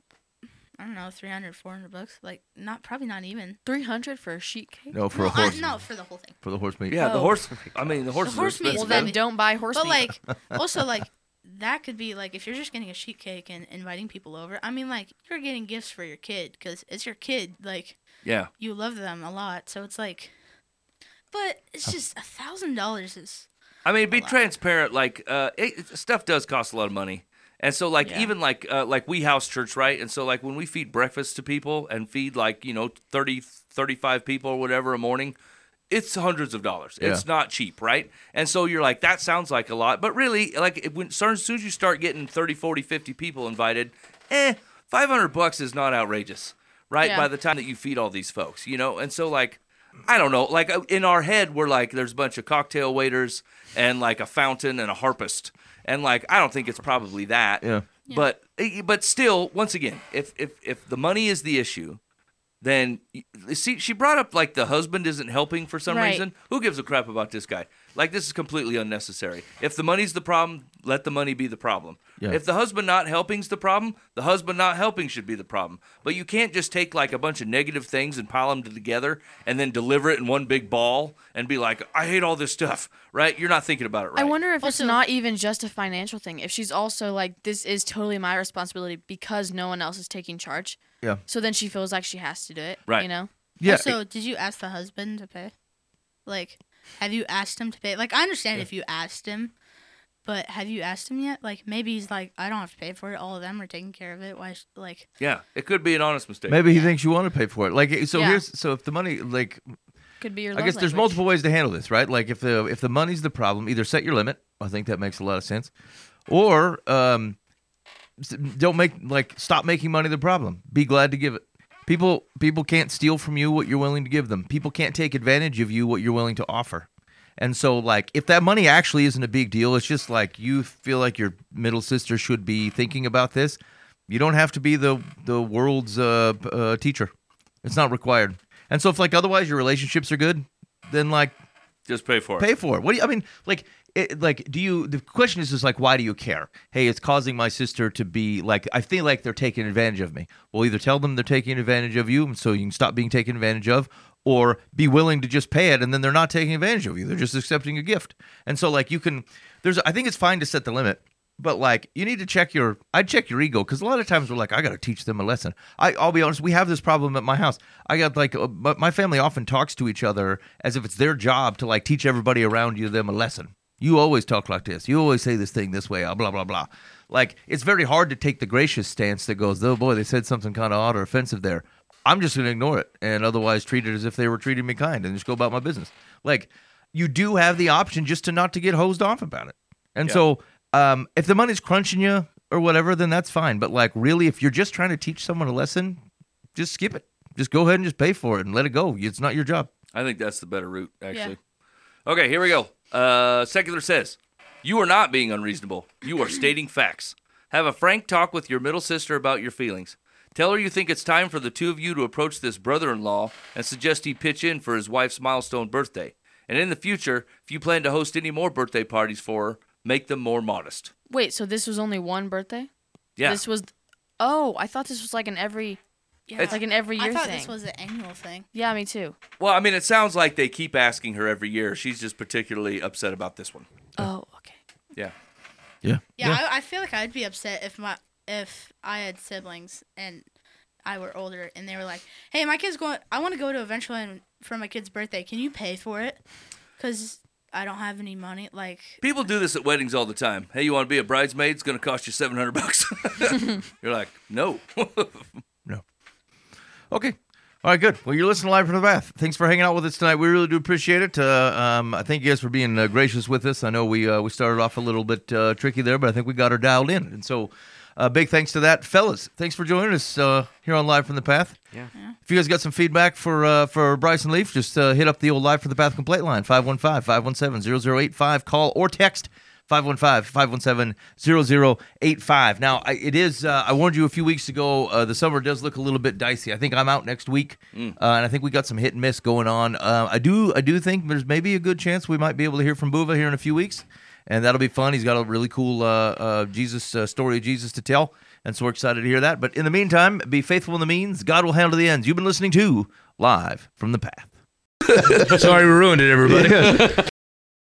I don't know, three hundred, four hundred bucks. Like, not probably not even. Three hundred for a sheet cake? No, for no, a horse. I, no, for the whole thing. For the horse meat. Yeah, the Oh. horse. I mean, the horses horse are meat expensive. is Well, then Then- don't buy horse But meat. like, also like, that could be like if you're just getting a sheet cake and inviting people over. I mean, like, you're getting gifts for your kid because it's your kid. Like, Yeah. you love them a lot, so it's like. But it's just a thousand dollars is. I mean, be lot. transparent. Like, uh, it, it- stuff does cost a lot of money, and so like Yeah. even like uh, like we house church, right? And so like when we feed breakfast to people and feed like you know thirty, thirty-five people or whatever a morning, it's hundreds of dollars. It's not cheap, right? And so you're like, that sounds like a lot, but really, like it, when, as soon as you start getting thirty, forty, fifty people invited, eh, five hundred bucks is not outrageous, right? Yeah. By the time that you feed all these folks, you know, and so like. I don't know. Like uh, in our head, we're like, there's a bunch of cocktail waiters and like a fountain and a harpist, and like I don't think it's probably that. Yeah. But eh, but still, once again, if if if the money is the issue, then y- see, she brought up like the husband isn't helping for some Right. reason. Who gives a crap about this guy? Like this is completely unnecessary. If the money's the problem, let the money be the problem. Yeah. If the husband not helping's the problem, the husband not helping should be the problem. But you can't just take like a bunch of negative things and pile them together and then deliver it in one big ball and be like, I hate all this stuff, right? You're not thinking about it right. I wonder if Also- it's not even just a financial thing. If she's also like, this is totally my responsibility because no one else is taking charge. Yeah. So then she feels like she has to do it. Right. You know? Yeah. Also, did you ask the husband to pay? Like, have you asked him to pay? Like, I understand if you asked him, but have you asked him yet? Like, maybe he's like, I don't have to pay for it. All of them are taking care of it. Why? Sh-? Like, Yeah, it could be an honest mistake. Maybe he thinks you want to pay for it. Like so Yeah. here's so if the money like Could be your I love guess there's language. multiple ways to handle this, right? Like if the if the money's the problem, either set your limit. I think that makes a lot of sense, or um, s- don't make like stop making money the problem. Be glad to give it. People people can't steal from you what you're willing to give them. People can't take advantage of you what you're willing to offer. And so, like, if that money actually isn't a big deal, it's just like you feel like your middle sister should be thinking about this. You don't have to be the the world's uh, uh, teacher. It's not required. And so, if like otherwise your relationships are good, then like Just pay for it. pay for it. What do you? I mean, like, it, like, do you? The question is just like, why do you care? Hey, it's causing my sister to be like, I feel like they're taking advantage of me. Well, either tell them they're taking advantage of you, so you can stop being taken advantage of, or be willing to just pay it, and then they're not taking advantage of you. They're just accepting a gift. And so, like, you can. There's. I think it's fine to set the limit. But like, you need to check your. I'd check your ego because a lot of times we're like, I got to teach them a lesson. I, I'll be honest. We have this problem at my house. I got like, uh, my my family often talks to each other as if it's their job to like teach everybody around you them a lesson. You always talk like this. You always say this thing this way. Blah blah blah. Like, it's very hard to take the gracious stance that goes, oh boy, they said something kind of odd or offensive there. I'm just going to ignore it and otherwise treat it as if they were treating me kind and just go about my business. Like, you do have the option just to not to get hosed off about it. And Yeah. so. Um, if the money's crunching you or whatever, then that's fine. But like, really, if you're just trying to teach someone a lesson, just skip it. Just go ahead and just pay for it and let it go. It's not your job. I think that's the better route, actually. Okay, here we go. Uh, Secular says, you are not being unreasonable. You are stating facts. Have a frank talk with your middle sister about your feelings. Tell her you think it's time for the two of you to approach this brother-in-law and suggest he pitch in for his wife's milestone birthday. And in the future, if you plan to host any more birthday parties for her, make them more modest. Wait, so this was only one birthday? Yeah. This was. Oh, I thought this was like an every. Yeah. Like an every year I thought thing. this was an annual thing. Yeah, me too. Well, I mean, it sounds like they keep asking her every year. She's just particularly upset about this one. Oh, okay. Yeah. Yeah. Yeah, I, I feel like I'd be upset if my if I had siblings and I were older and they were like, "Hey, my kid's going. I want to go to Adventureland for my kid's birthday. Can you pay for it? Because I don't have any money." Like, People do this at weddings all the time. Hey, you want to be a bridesmaid? It's going to cost you seven hundred bucks. You're like, no. No. Okay. All right, good. Well, you're listening live from the bath. Thanks for hanging out with us tonight. We really do appreciate it. Uh, um, I thank you guys for being uh, gracious with us. I know we uh, we started off a little bit uh, tricky there, but I think we got her dialed in. And so, uh, big thanks to that. Fellas, thanks for joining us uh, here on Live from the Path. Yeah. If you guys got some feedback for uh, for Bryson Leaf, just uh, hit up the old Live from the Path complaint line, five one five, five one seven, zero zero eight five. Call or text five one five, five one seven, zero zero eight five. Now, I, it is, uh, I warned you a few weeks ago, uh, the summer does look a little bit dicey. I think I'm out next week, uh, and I think we got some hit and miss going on. Uh, I do I do think there's maybe a good chance we might be able to hear from Buva here in a few weeks, and that'll be fun. He's got a really cool uh, uh, Jesus uh, story of Jesus to tell, and so we're excited to hear that. But in the meantime, be faithful in the means. God will handle the ends. You've been listening to Live from the Path. Sorry we ruined it, everybody.